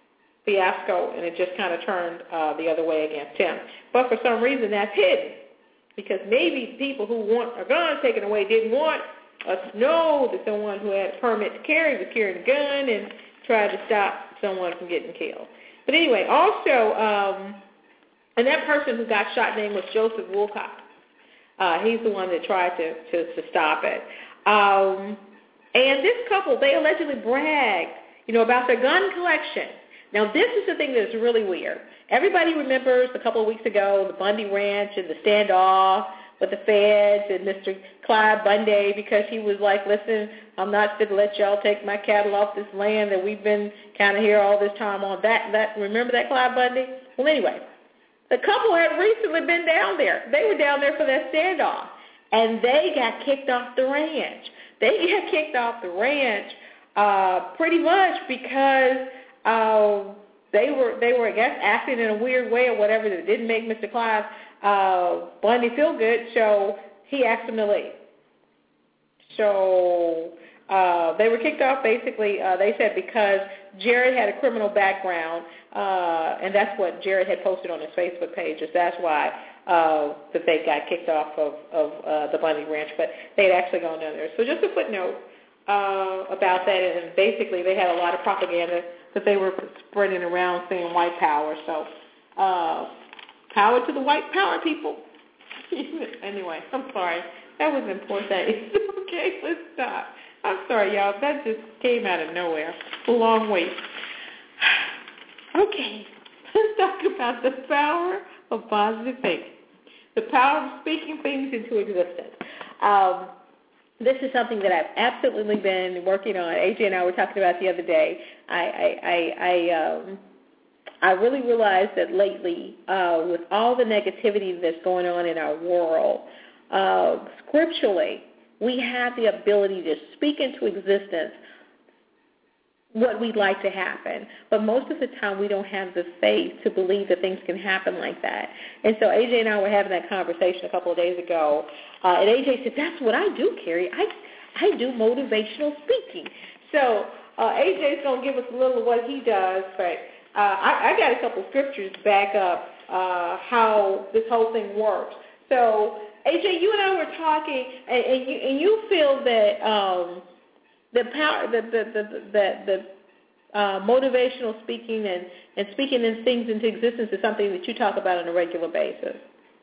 fiasco, and it just kind of turned uh, the other way against him. But for some reason, that's hidden, because maybe people who want a gun taken away didn't want us to know that someone who had a permit to carry was carrying a gun and tried to stop someone from getting killed. But anyway, also, um, and that person who got shot name was Joseph Woolcock. Uh, he's the one that tried to, to, to stop it. Um, and this couple, they allegedly bragged, you know, about their gun collection. Now, this is the thing that's really weird. Everybody remembers a couple of weeks ago the Bundy Ranch and the standoff with the feds and Mister Clyde Bundy, because he was like, listen, I'm not going to let y'all take my cattle off this land that we've been kind of here all this time on. That, that remember that Clyde Bundy? Well, anyway, the couple had recently been down there. They were down there for that standoff, and they got kicked off the ranch. They got kicked off the ranch uh, pretty much because uh, they were, they were, I guess, acting in a weird way or whatever that didn't make Mister Clyde uh, Bundy feel good, so he asked them to leave. So uh, they were kicked off basically, uh, they said, because Jared had a criminal background, uh, and that's what Jared had posted on his Facebook page. Is that's why uh, that they got kicked off of, of uh, the Bundy Ranch, but they had actually gone down there. So just a footnote uh, about that, and basically they had a lot of propaganda that they were spreading around saying white power. So uh, power to the white power people. Anyway, I'm sorry. That was in poor taste. Okay, let's stop. I'm sorry, y'all. That just came out of nowhere. A long wait. Okay, let's talk about the power of positive thinking. The power of speaking things into existence. Um, this is something that I've absolutely been working on. A J and I were talking about the other day. I I I, I um I really realized that lately, uh, with all the negativity that's going on in our world, uh, scripturally, we have the ability to speak into existence what we'd like to happen. But most of the time, we don't have the faith to believe that things can happen like that. And so A J and I were having that conversation a couple of days ago, uh, and A J said, that's what I do, Carrie. I, I do motivational speaking. So uh, A J's going to give us a little of what he does, but Uh, I, I got a couple scriptures back up uh, how this whole thing works. So, A J, you and I were talking, and, and you and you feel that um, the power, the the the the, the uh, motivational speaking and, and speaking in things into existence is something that you talk about on a regular basis.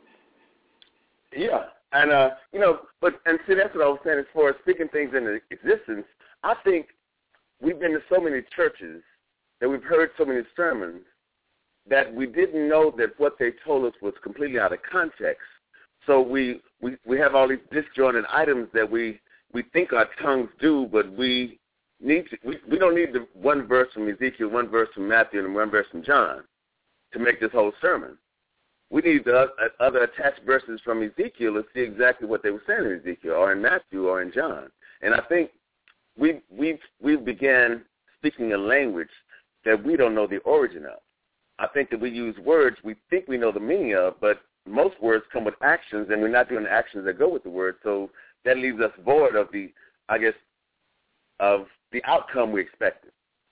Yeah, and uh, you know, but and see, that's what I was saying as far as speaking things into existence. I think we've been to so many churches that we've heard so many sermons that we didn't know that what they told us was completely out of context. So we, we, we have all these disjointed items that we, we think our tongues do, but we need to, we, we don't need the one verse from Ezekiel, one verse from Matthew, and one verse from John to make this whole sermon. We need the other attached verses from Ezekiel to see exactly what they were saying in Ezekiel or in Matthew or in John. And I think we we we began speaking a language that we don't know the origin of. I think that we use words we think we know the meaning of, but most words come with actions, and we're not doing the actions that go with the word, so that leaves us void of the, I guess, of the outcome we expected.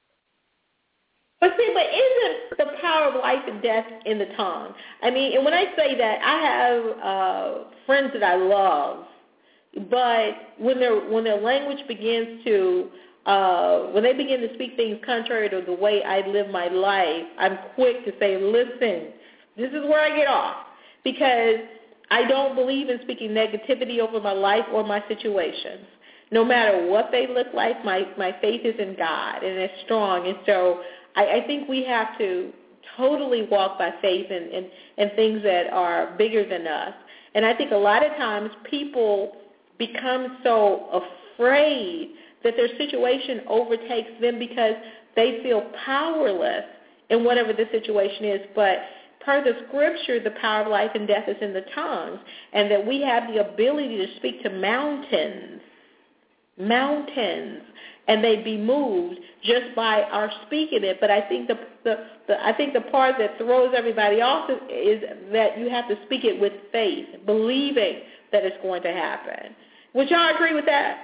But see, but isn't the power of life and death in the tongue? I mean, and when I say that, I have uh, friends that I love, but when their when their language begins to Uh, when they begin to speak things contrary to the way I live my life, I'm quick to say, listen, this is where I get off, because I don't believe in speaking negativity over my life or my situations. No matter what they look like, my, my faith is in God, and it's strong. And so I, I think we have to totally walk by faith in, in, in things that are bigger than us. And I think a lot of times people become so afraid that their situation overtakes them because they feel powerless in whatever the situation is. But per the scripture, the power of life and death is in the tongues, and that we have the ability to speak to mountains, mountains, and they be moved just by our speaking it. But I think the, the, the I think the part that throws everybody off is, is that you have to speak it with faith, believing that it's going to happen. Would y'all agree with that?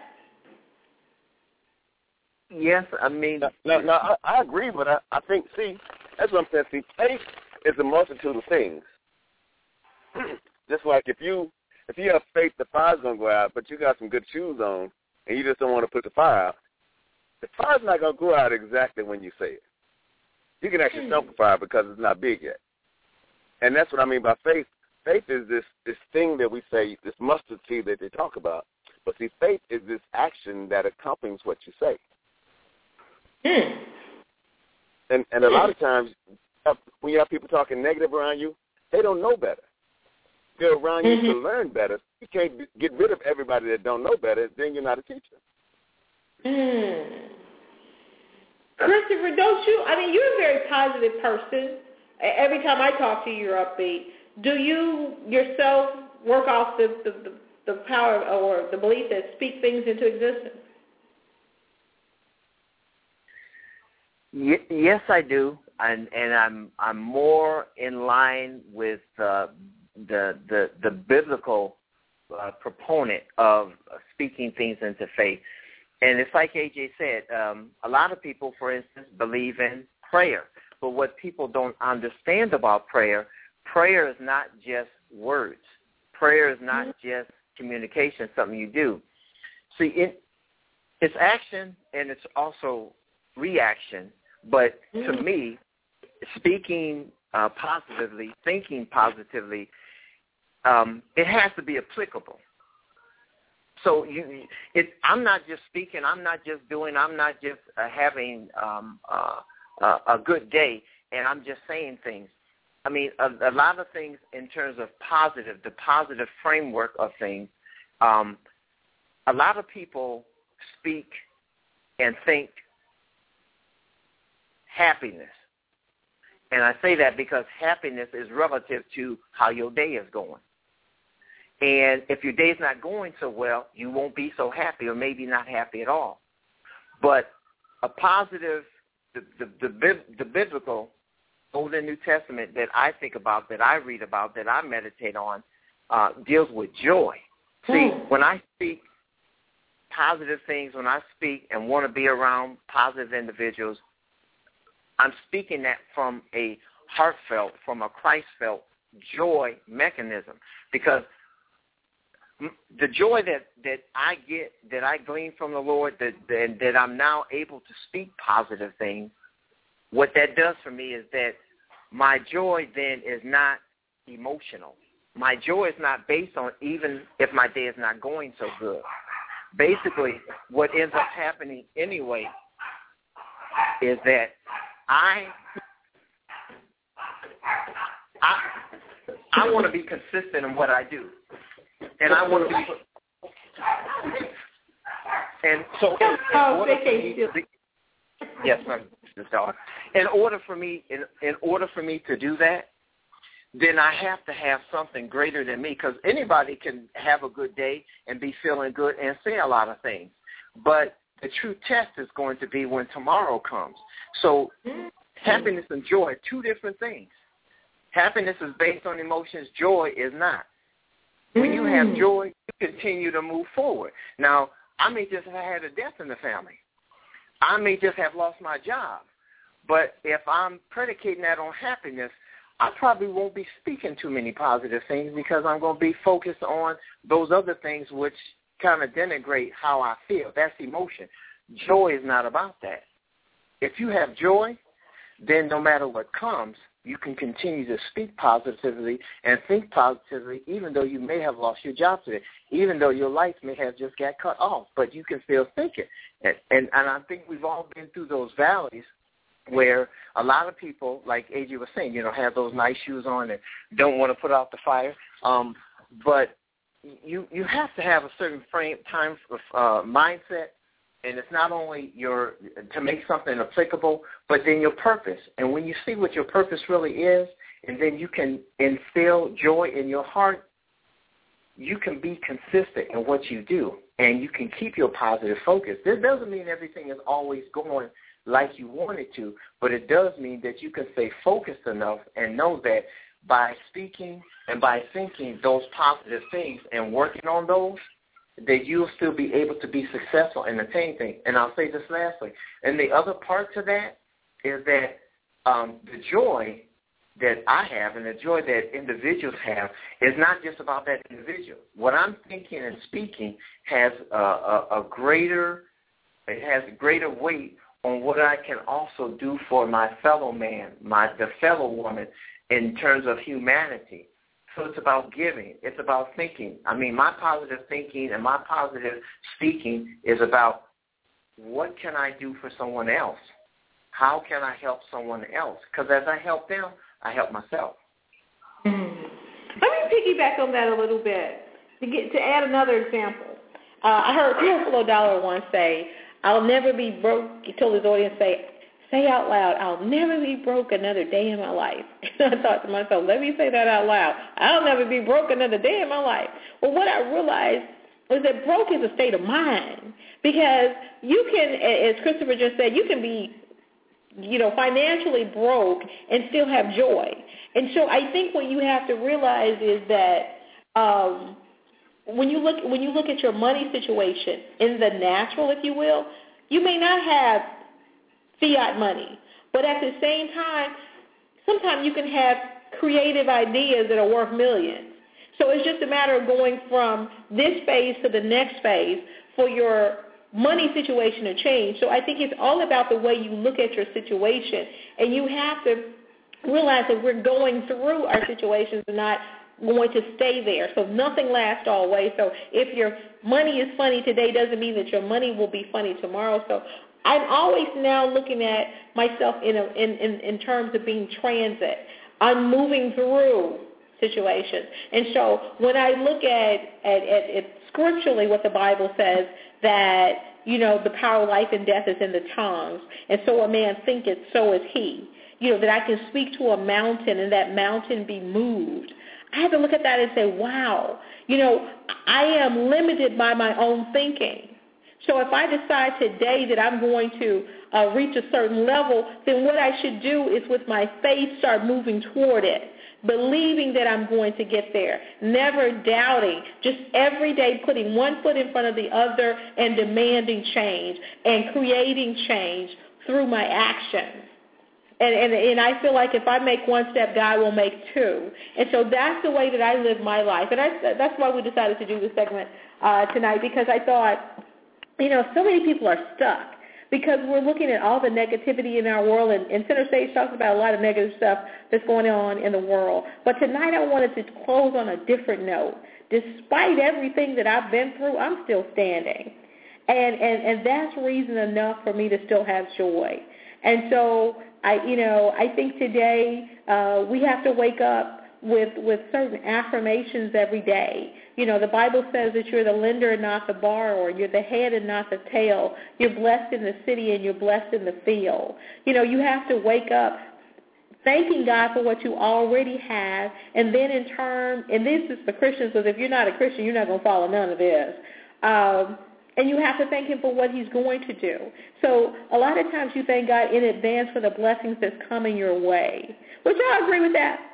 Yes, I mean... No, no, no I, I agree, but I, I think, see, that's what I'm saying. See, faith is a multitude of things. Just like if you if you have faith the fire's going to go out, but you got some good shoes on, and you just don't want to put the fire out, the fire's not going to go out exactly when you say it. You can actually stop the fire because it's not big yet. And that's what I mean by faith. Faith is this, this thing that we say, this mustard seed that they talk about. But see, faith is this action that accompanies what you say. Mm. And and a lot of times, when you have people talking negative around you, they don't know better. They're around mm-hmm. you to learn better. You can't get rid of everybody that don't know better, then you're not a teacher. Mm. Christopher, don't you, I mean, you're a very positive person. Every time I talk to you, you're upbeat. Do you yourself work off the, the, the, the power or the belief that speak things into existence? Yes, I do, and and I'm I'm more in line with uh, the the the biblical uh, proponent of speaking things into faith, and it's like A J said. Um, a lot of people, for instance, believe in prayer, but what people don't understand about prayer, prayer is not just words. Prayer is not just communication, something you do. See, it, it's action and it's also reaction. But to me, speaking uh, positively, thinking positively, um, it has to be applicable. So you, it, I'm not just speaking. I'm not just doing. I'm not just uh, having um, uh, uh, a good day, and I'm just saying things. I mean, a, a lot of things in terms of positive, the positive framework of things. Um, a lot of people speak and think happiness. And I say that because happiness is relative to how your day is going. And if your day's not going so well, you won't be so happy or maybe not happy at all. But a positive, the, the, the, the biblical Old and New Testament that I think about, that I read about, that I meditate on, uh, deals with joy. See, when I speak positive things, when I speak and want to be around positive individuals, I'm speaking that from a heartfelt, from a Christ-felt joy mechanism. Because the joy that, that I get, that I glean from the Lord, that, that, that I'm now able to speak positive things, what that does for me is that my joy then is not emotional. My joy is not based on even if my day is not going so good. Basically, what ends up happening anyway is that I I, I want to be consistent in what I do. And I want to be... And so... In, in order for me to be, yes, ma'am. In order for me, in, in order for me to do that, then I have to have something greater than me, because anybody can have a good day and be feeling good and say a lot of things. But the true test is going to be when tomorrow comes. So happiness and joy are two different things. Happiness is based on emotions. Joy is not. When you have joy, you continue to move forward. Now, I may just have had a death in the family. I may just have lost my job. But if I'm predicating that on happiness, I probably won't be speaking too many positive things, because I'm going to be focused on those other things which kind of denigrate how I feel. That's emotion. Joy is not about that. If you have joy, then no matter what comes, you can continue to speak positively and think positively, even though you may have lost your job today, even though your life may have just got cut off, but you can still think it. And, and, and I think we've all been through those valleys where a lot of people, like A J was saying, you know, have those nice shoes on and don't want to put out the fire. Um, but you you have to have a certain frame time uh, mindset, and it's not only your to make something applicable, but then your purpose. And when you see what your purpose really is, and then you can instill joy in your heart, you can be consistent in what you do, and you can keep your positive focus. This doesn't mean everything is always going like you want it to, but it does mean that you can stay focused enough and know that by speaking and by thinking those positive things and working on those, that you'll still be able to be successful and attain things. And I'll say this lastly, and the other part to that is that um, the joy that I have and the joy that individuals have is not just about that individual. What I'm thinking and speaking has a, a, a greater, it has a greater weight on what I can also do for my fellow man, my the fellow woman, in terms of humanity. So it's about giving. It's about thinking. I mean, my positive thinking and my positive speaking is about what can I do for someone else? How can I help someone else? Because as I help them, I help myself. Mm-hmm. Let me piggyback on that a little bit to get to add another example. Uh, I heard Creflo Dollar once say, I'll never be broke. He told his audience, say, say out loud, I'll never be broke another day in my life. And I thought to myself, let me say that out loud. I'll never be broke another day in my life. Well, what I realized was that broke is a state of mind, because you can, as Christopher just said, you can be, you know, financially broke and still have joy. And so I think what you have to realize is that um, When you look when you look at your money situation in the natural, if you will, you may not have fiat money, but at the same time, sometimes you can have creative ideas that are worth millions. So it's just a matter of going from this phase to the next phase for your money situation to change. So I think it's all about the way you look at your situation, and you have to realize that we're going through our situations and not going to stay there. So nothing lasts always. So if your money is funny today doesn't mean that your money will be funny tomorrow. So I'm always now looking at myself in, a, in, in, in terms of being transit. I'm moving through situations. And so when I look at, at, at, at scripturally what the Bible says, that, you know, the power of life and death is in the tongues, and so a man thinketh, so is he. You know, that I can speak to a mountain and that mountain be moved. I have to look at that and say, wow, you know, I am limited by my own thinking. So if I decide today that I'm going to uh, reach a certain level, then what I should do is with my faith start moving toward it, believing that I'm going to get there, never doubting, just every day putting one foot in front of the other and demanding change and creating change through my actions. And, and, and I feel like if I make one step, God will make two. And so that's the way that I live my life. And I, that's why we decided to do this segment uh, tonight, because I thought, you know, so many people are stuck because we're looking at all the negativity in our world. And, and Center Stage talks about a lot of negative stuff that's going on in the world. But tonight I wanted to close on a different note. Despite everything that I've been through, I'm still standing. And, and, and that's reason enough for me to still have joy. And so, I, you know, I think today uh, we have to wake up with with certain affirmations every day. You know, the Bible says that you're the lender and not the borrower. You're the head and not the tail. You're blessed in the city and you're blessed in the field. You know, you have to wake up thanking God for what you already have, and then in turn, and this is for Christians, because if you're not a Christian, you're not going to follow none of this. Um, And you have to thank him for what he's going to do. So a lot of times you thank God in advance for the blessings that's coming your way. Would y'all agree with that?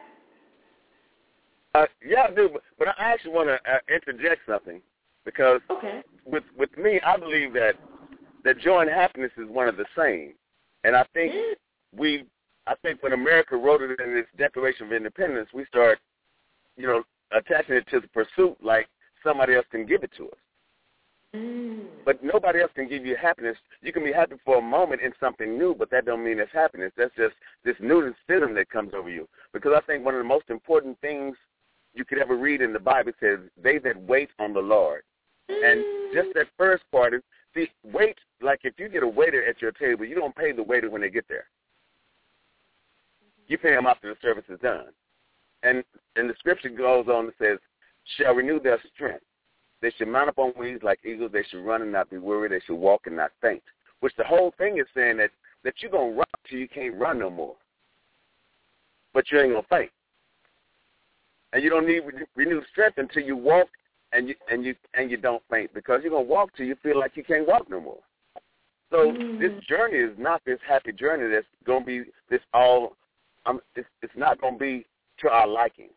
Uh, yeah, I do. But I actually want to uh, interject something, because okay. with with me, I believe that that joy and happiness is one of the same. And I think mm. we, I think when America wrote it in its Declaration of Independence, we start, you know, attaching it to the pursuit like somebody else can give it to us. Mm. But nobody else can give you happiness. You can be happy for a moment in something new, but that don't mean it's happiness. That's just this newness feeling that comes over you. Because I think one of the most important things you could ever read in the Bible says, they that wait on the Lord. Mm. And just that first part is, see, wait, like if you get a waiter at your table, you don't pay the waiter when they get there. You pay them after the service is done. And, and the scripture goes on and says, shall renew their strength. They should mount up on wings like eagles. They should run and not be weary. They should walk and not faint. Which the whole thing is saying that, that you're going to run till you can't run no more. But you ain't going to faint. And you don't need re- renewed strength until you walk and you and you and you don't faint, because you're going to walk till you feel like you can't walk no more. So mm. this journey is not this happy journey that's going to be this all, um, it's, it's not going to be to our liking.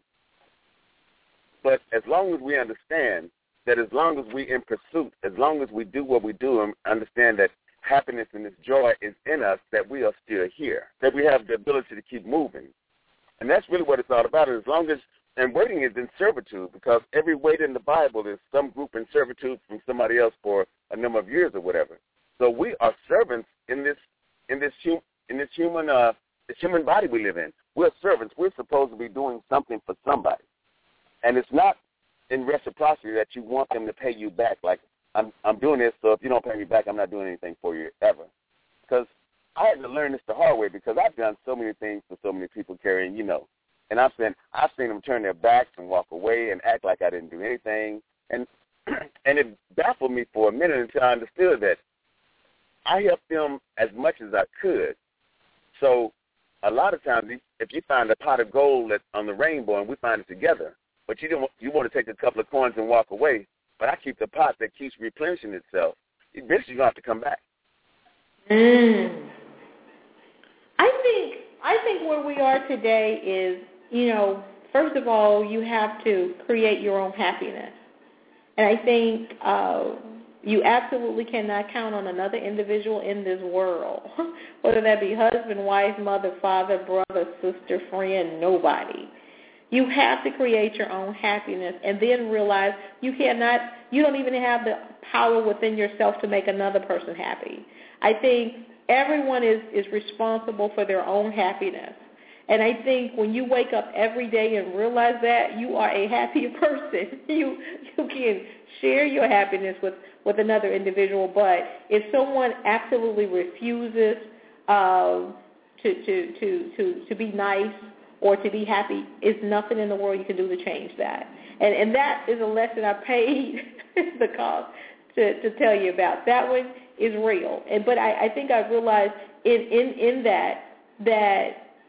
But as long as we understand that as long as we're in pursuit, as long as we do what we do and understand that happiness and this joy is in us, that we are still here, that we have the ability to keep moving. And that's really what it's all about. As long as, and waiting is in servitude, because every wait in the Bible is some group in servitude from somebody else for a number of years or whatever. So we are servants in this in this hum, in this human uh, this human body we live in. We're servants. We're supposed to be doing something for somebody, and it's not in reciprocity that you want them to pay you back. Like, I'm I'm doing this, so if you don't pay me back, I'm not doing anything for you ever. Because I had to learn this the hard way, because I've done so many things for so many people, Carrie, and you know. And I've seen I've seen them turn their backs and walk away and act like I didn't do anything. And and it baffled me for a minute until I understood that I helped them as much as I could. So a lot of times, if you find a pot of gold that's on the rainbow and we find it together, but you don't, you want to take a couple of coins and walk away, but I keep the pot that keeps replenishing itself, eventually you're going to have to come back. Mm. I think I think where we are today is, you know, first of all, you have to create your own happiness. And I think uh, you absolutely cannot count on another individual in this world, whether that be husband, wife, mother, father, brother, sister, friend, nobody, You have to create your own happiness and then realize you cannot, you don't even have the power within yourself to make another person happy. I think everyone is, is responsible for their own happiness. And I think when you wake up every day and realize that, you are a happier person. You you can share your happiness with, with another individual. But if someone absolutely refuses uh, to, to, to, to, to be nice or to be happy, is nothing in the world you can do to change that. And and that is a lesson I paid the cost to, to tell you about. That one is real. And but I, I think I realized in, in, in that that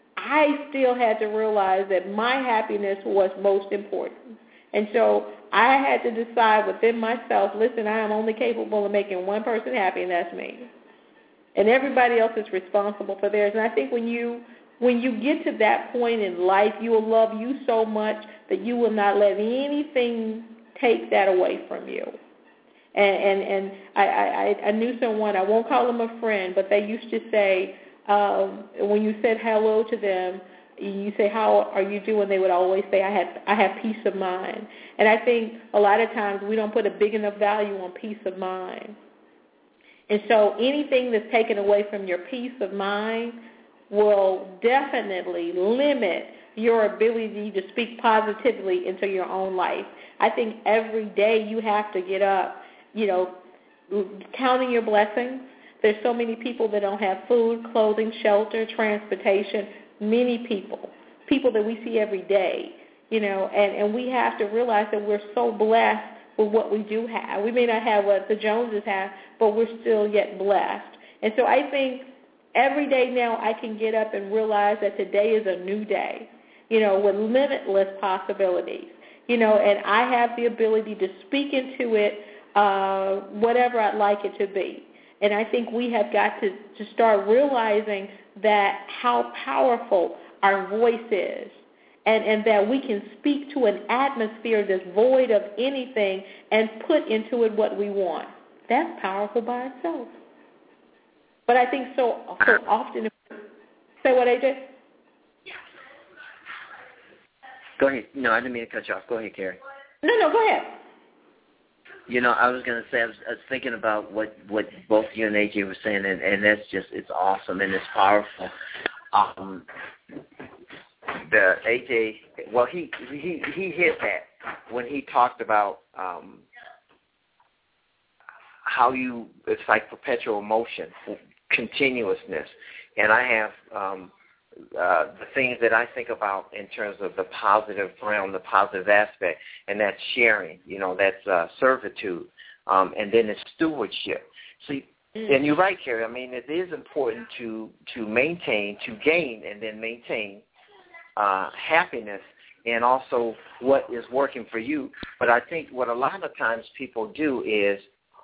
I still had to realize that my happiness was most important. And so I had to decide within myself, listen, I am only capable of making one person happy, and that's me. And everybody else is responsible for theirs. And I think when you when you get to that point in life, you will love you so much that you will not let anything take that away from you. And and, and I, I, I knew someone, I won't call them a friend, but they used to say, Um, when you said hello to them, you say, how are you doing? They would always say, I have, I have peace of mind. And I think a lot of times we don't put a big enough value on peace of mind. And so anything that's taken away from your peace of mind will definitely limit your ability to speak positively into your own life. I think every day you have to get up, you know, counting your blessings. There's so many people that don't have food, clothing, shelter, transportation, many people, people that we see every day, you know, and, and we have to realize that we're so blessed with what we do have. We may not have what the Joneses have, but we're still yet blessed. And so I think every day now I can get up and realize that today is a new day, you know, with limitless possibilities, you know, and I have the ability to speak into it uh, whatever I'd like it to be. And I think we have got to, to start realizing that how powerful our voice is, and, and that we can speak to an atmosphere that's void of anything and put into it what we want. That's powerful by itself. But I think so, so often, say what, A J? Go ahead. No, I didn't mean to cut you off. Go ahead, Carrie. No, no, go ahead. You know, I was going to say, I was, I was thinking about what, what both you and A J were saying, and, and that's just, it's awesome and it's powerful. Um, the A J, well, he, he, he hit that when he talked about um, how you, it's like perpetual motion, continuousness. And I have um, uh, the things that I think about in terms of the positive realm, the positive aspect, and that's sharing, you know, that's uh, servitude, um, and then it's stewardship. See, mm. and you're right, Carrie, I mean, it is important to, to maintain, to gain, and then maintain uh, happiness and also what is working for you. But I think what a lot of times people do is,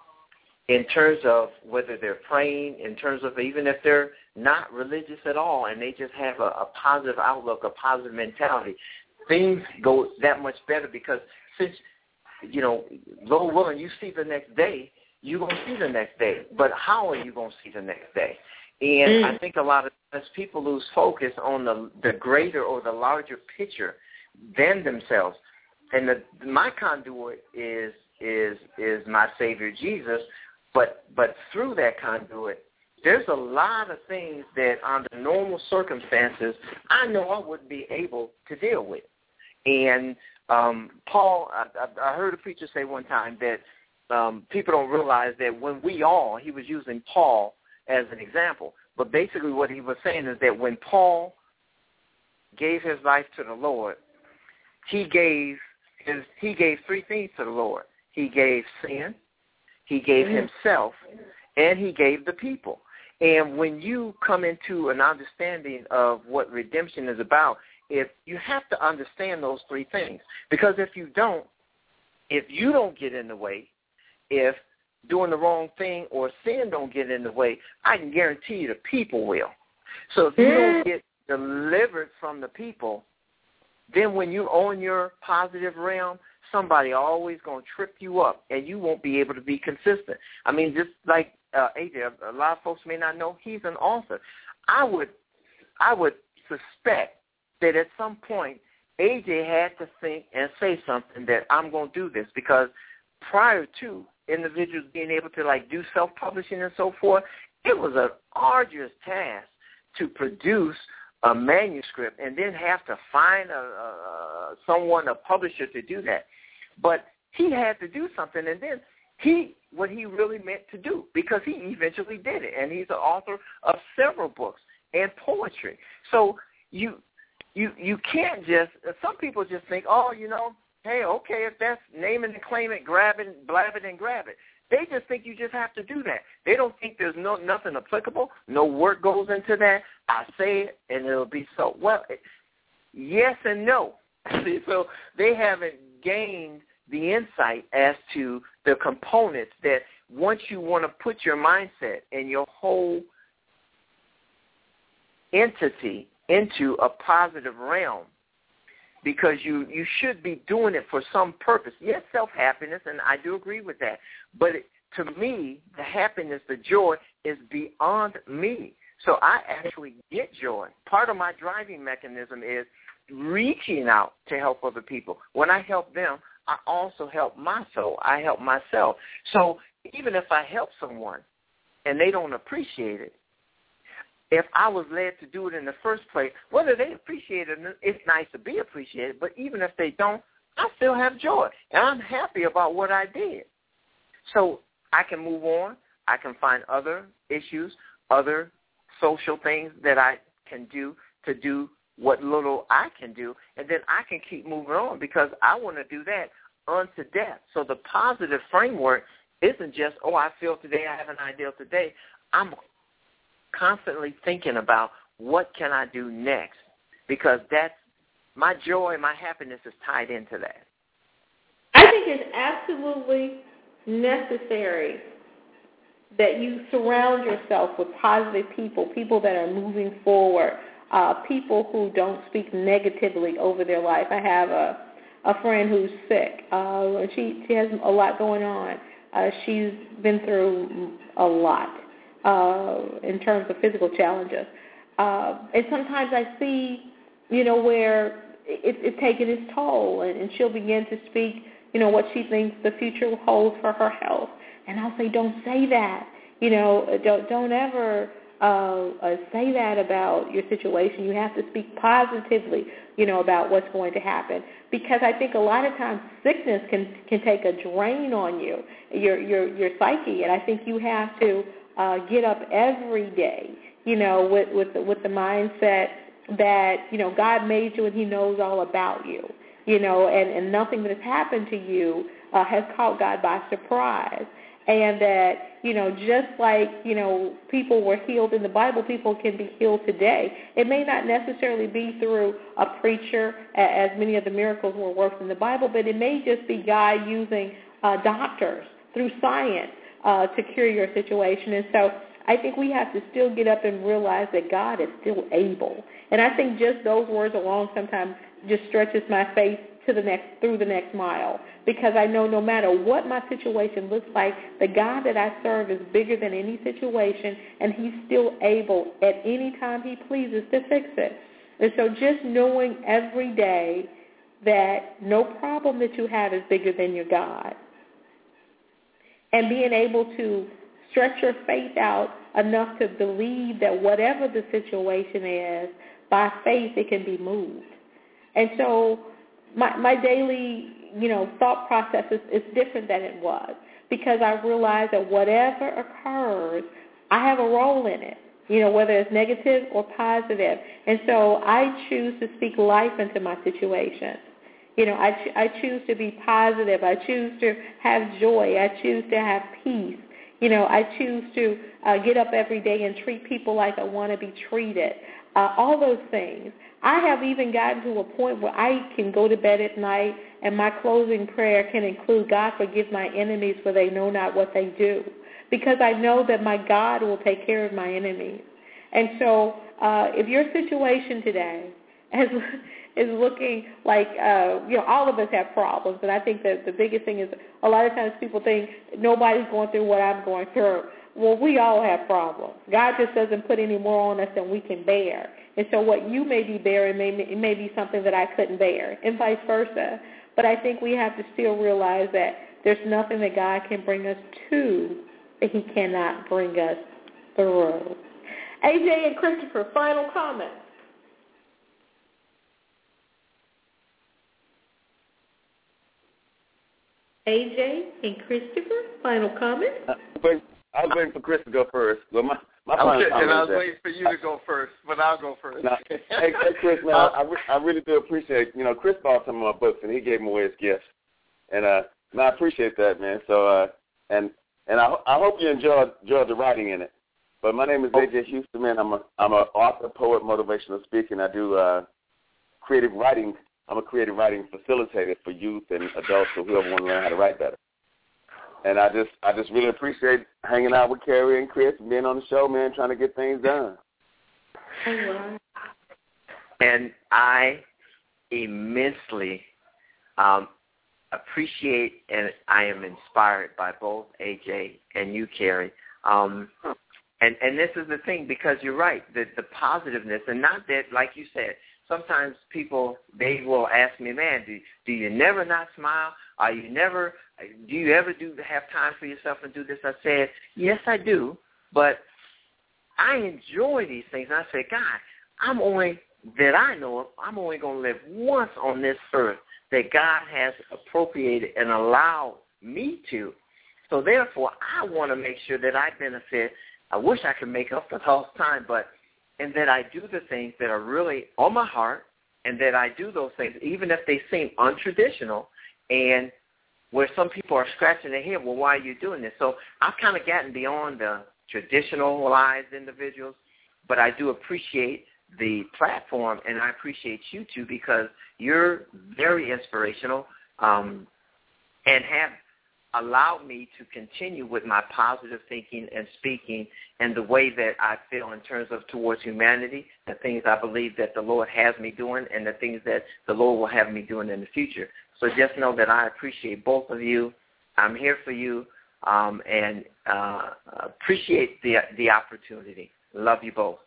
in terms of whether they're praying, in terms of even if they're not religious at all and they just have a, a positive outlook, a positive mentality, things go that much better because since, you know, Lord willing, you see the next day, you're going to see the next day. But how are you going to see the next day? And mm. I think a lot of times people lose focus on the, the greater or the larger picture than themselves. And the, my conduit is is is my Savior Jesus. But but through that conduit, there's a lot of things that under normal circumstances I know I wouldn't be able to deal with. And um, Paul, I, I heard a preacher say one time that um, people don't realize that when we all, he was using Paul as an example, but basically what he was saying is that when Paul gave his life to the Lord, he gave his he gave three things to the Lord. He gave sin, he gave himself, and he gave the people. And when you come into an understanding of what redemption is about, if you have to understand those three things. Because if you don't, if you don't get in the way, if doing the wrong thing or sin don't get in the way, I can guarantee you the people will. So if you don't get delivered from the people, then when you own your positive realm, somebody always going to trip you up, and you won't be able to be consistent. I mean, just like uh, A J, a lot of folks may not know, he's an author. I would, I would suspect that at some point A J had to think and say something that I'm going to do this, because prior to individuals being able to, like, do self-publishing and so forth, it was an arduous task to produce a manuscript and then have to find a, a, someone, a publisher, to do that. But he had to do something, and then he, what he really meant to do, because he eventually did it, and he's the author of several books and poetry. So you you you can't just, some people just think, oh, you know, hey, okay, if that's name it and claim it, grab it, blab it and grab it. They just think you just have to do that. They don't think there's no nothing applicable, no work goes into that. I say it, and it'll be so. Well, yes and no. See, so they haven't gained the insight as to the components that once you want to put your mindset and your whole entity into a positive realm, because you, you should be doing it for some purpose. Yes, self-happiness, and I do agree with that. But it, to me, the happiness, the joy is beyond me. So I actually get joy. Part of my driving mechanism is reaching out to help other people. When I help them, I also help my soul. I help myself. So even if I help someone and they don't appreciate it, if I was led to do it in the first place, whether they appreciate it, it's nice to be appreciated, but even if they don't, I still have joy, and I'm happy about what I did. So I can move on. I can find other issues, other social things that I can do to do what little I can do, and then I can keep moving on, because I want to do that unto death. So the positive framework isn't just, oh, I feel today, I have an ideal today. I'm constantly thinking about what can I do next, because that's my joy, my happiness is tied into that. I think it's absolutely necessary that you surround yourself with positive people, people that are moving forward, uh, people who don't speak negatively over their life. I have a, a friend who's sick. Uh, she, she has a lot going on. Uh, she's been through a lot. Uh, in terms of physical challenges. Uh, and sometimes I see, you know, where it, it's taking its toll, and, and she'll begin to speak, you know, what she thinks the future holds for her health. And I'll say, don't say that. You know, don't, don't ever uh, uh, say that about your situation. You have to speak positively, you know, about what's going to happen. Because I think a lot of times sickness can, can take a drain on you, your, your, your psyche. And I think you have to Uh, get up every day, you know, with with the, with the mindset that, you know, God made you and he knows all about you, you know, and, and nothing that has happened to you uh, has caught God by surprise. And that, you know, just like, you know, people were healed in the Bible, people can be healed today. It may not necessarily be through a preacher, as many of the miracles were worked in the Bible, but it may just be God using uh, doctors through science Uh, to cure your situation. And so I think we have to still get up and realize that God is still able. And I think just those words alone sometimes just stretches my faith to the next, through the next mile, because I know no matter what my situation looks like, the God that I serve is bigger than any situation, and he's still able at any time he pleases to fix it. And so just knowing every day that no problem that you have is bigger than your God, and being able to stretch your faith out enough to believe that whatever the situation is, by faith it can be moved. And so my, my daily, you know, thought process is, is different than it was, because I realize that whatever occurs, I have a role in it, you know, whether it's negative or positive. And so I choose to speak life into my situation. You know, I, ch- I choose to be positive. I choose to have joy. I choose to have peace. You know, I choose to uh, get up every day and treat people like I want to be treated. Uh, all those things. I have even gotten to a point where I can go to bed at night and my closing prayer can include, God, forgive my enemies, for they know not what they do. Because I know that my God will take care of my enemies. And so uh, if your situation today has is looking like, uh, you know, all of us have problems. And I think that the biggest thing is a lot of times people think nobody's going through what I'm going through. Well, we all have problems. God just doesn't put any more on us than we can bear. And so what you may be bearing may, it may be something that I couldn't bear, and vice versa. But I think we have to still realize that there's nothing that God can bring us to that he cannot bring us through. A J and Christopher, final comments. A J and Christopher, final comments. Uh, I was waiting for Chris to go first. Well, my, my okay, final and I was is waiting for you to go first, but I'll go first. Now, hey, hey, Chris, man, I, I really do appreciate, you know, Chris bought some of my books, and he gave them away as gifts. And uh, man, I appreciate that, man. So, uh, and and I, I hope you enjoyed, enjoyed the writing in it. But my name is A J Houston, man. I'm a I'm an author, poet, motivational speaker, and I do uh, creative writing. I'm a creative writing facilitator for youth and adults, so whoever want to learn how to write better. And I just I just really appreciate hanging out with Carrie and Chris and being on the show, man, trying to get things done. And I immensely um, appreciate and I am inspired by both A J and you, Carrie. Um, and, and this is the thing, because you're right, the, the positiveness, and not that, like you said, sometimes people, they will ask me, man, do, do you never not smile? Are you never, do you ever do have time for yourself and do this? I said, yes, I do, but I enjoy these things. And I said, God, I'm only, that I know of, I'm only going to live once on this earth that God has appropriated and allowed me to. So therefore, I want to make sure that I benefit. I wish I could make up for lost time, but and that I do the things that are really on my heart, and that I do those things, even if they seem untraditional, and where some people are scratching their head, well, why are you doing this? So I've kind of gotten beyond the traditionalized individuals, but I do appreciate the platform, and I appreciate you too, because you're very inspirational um, and have allowed me to continue with my positive thinking and speaking and the way that I feel in terms of towards humanity, the things I believe that the Lord has me doing, and the things that the Lord will have me doing in the future. So just know that I appreciate both of you. I'm here for you, um, and uh, appreciate the the opportunity. Love you both.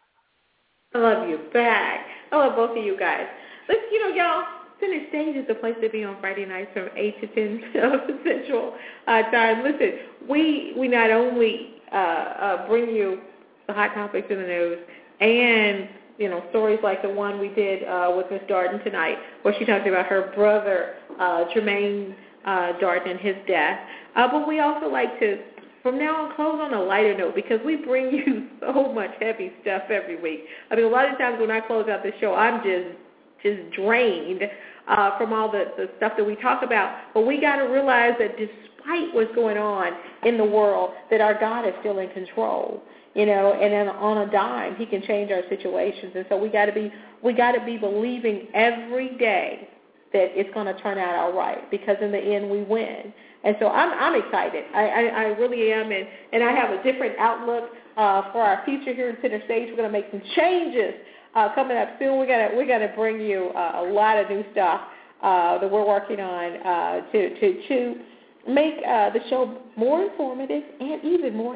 I love you back. I love both of you guys. Let's, you know, y'all, Center Stage is the place to be on Friday nights from eight to ten Central uh, time. Listen, we we not only uh, uh, bring you the hot topics in the news and, you know, stories like the one we did uh, with Miss Darden tonight, where she talked about her brother, uh, Jermaine uh, Darden, and his death. Uh, but we also like to, from now on, close on a lighter note, because we bring you so much heavy stuff every week. I mean, a lot of times when I close out the show, I'm just just drained uh, from all the, the stuff that we talk about. But we got to realize that despite what's going on in the world, that our God is still in control. You know, and then on a dime, He can change our situations. And so we got to be we got to be believing every day that it's going to turn out all right, because in the end we win. And so I'm I'm excited. I, I, I really am, and, and I have a different outlook uh, for our future here in Center Stage. We're going to make some changes uh, coming up soon. We're gonna we're gonna bring you uh, a lot of new stuff uh, that we're working on uh, to to to make uh, the show more informative and even more,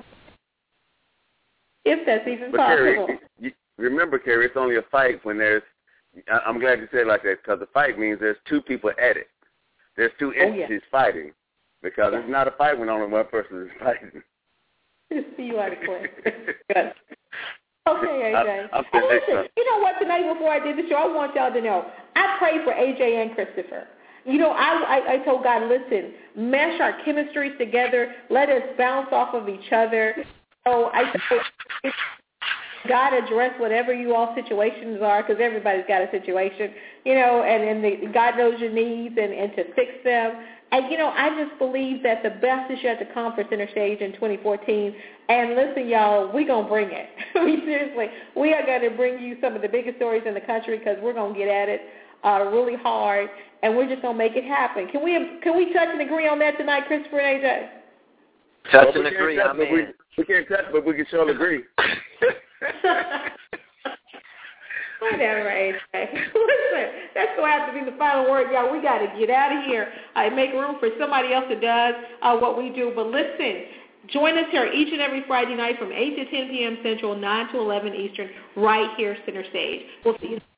if that's even but possible. Carrie, you, remember, Carrie, it's only a fight when there's. I'm glad you said it like that, because the fight means there's two people at it. There's two entities oh, yeah. fighting. Because yeah. it's not a fight when only one person is fighting. See you out of class. Good. Okay, A J. I, and listen, you know what? Tonight before I did the show, I want y'all to know, I prayed for A J and Christopher. You know, I, I, I told God, listen, mesh our chemistries together. Let us bounce off of each other. So I said, God, address whatever you all situations are, because everybody's got a situation, you know, and, and the, God knows your needs, and, and to fix them. And, you know, I just believe that the best is yet to come for Center Stage in twenty fourteen. And listen, y'all, we're going to bring it. I mean, seriously, we are going to bring you some of the biggest stories in the country, because we're going to get at it uh, really hard, and we're just going to make it happen. Can we can we touch and agree on that tonight, Christopher and A J? Touch well, and agree, I'm in. We, we can't touch, but we can surely agree. Whatever, A J. Listen, that's going to have to be the final word, y'all. We got to get out of here uh, and make room for somebody else that does uh, what we do. But listen, Join us here each and every Friday night from eight to ten p.m. Central, nine to eleven Eastern, right here, Center Stage. We'll see you.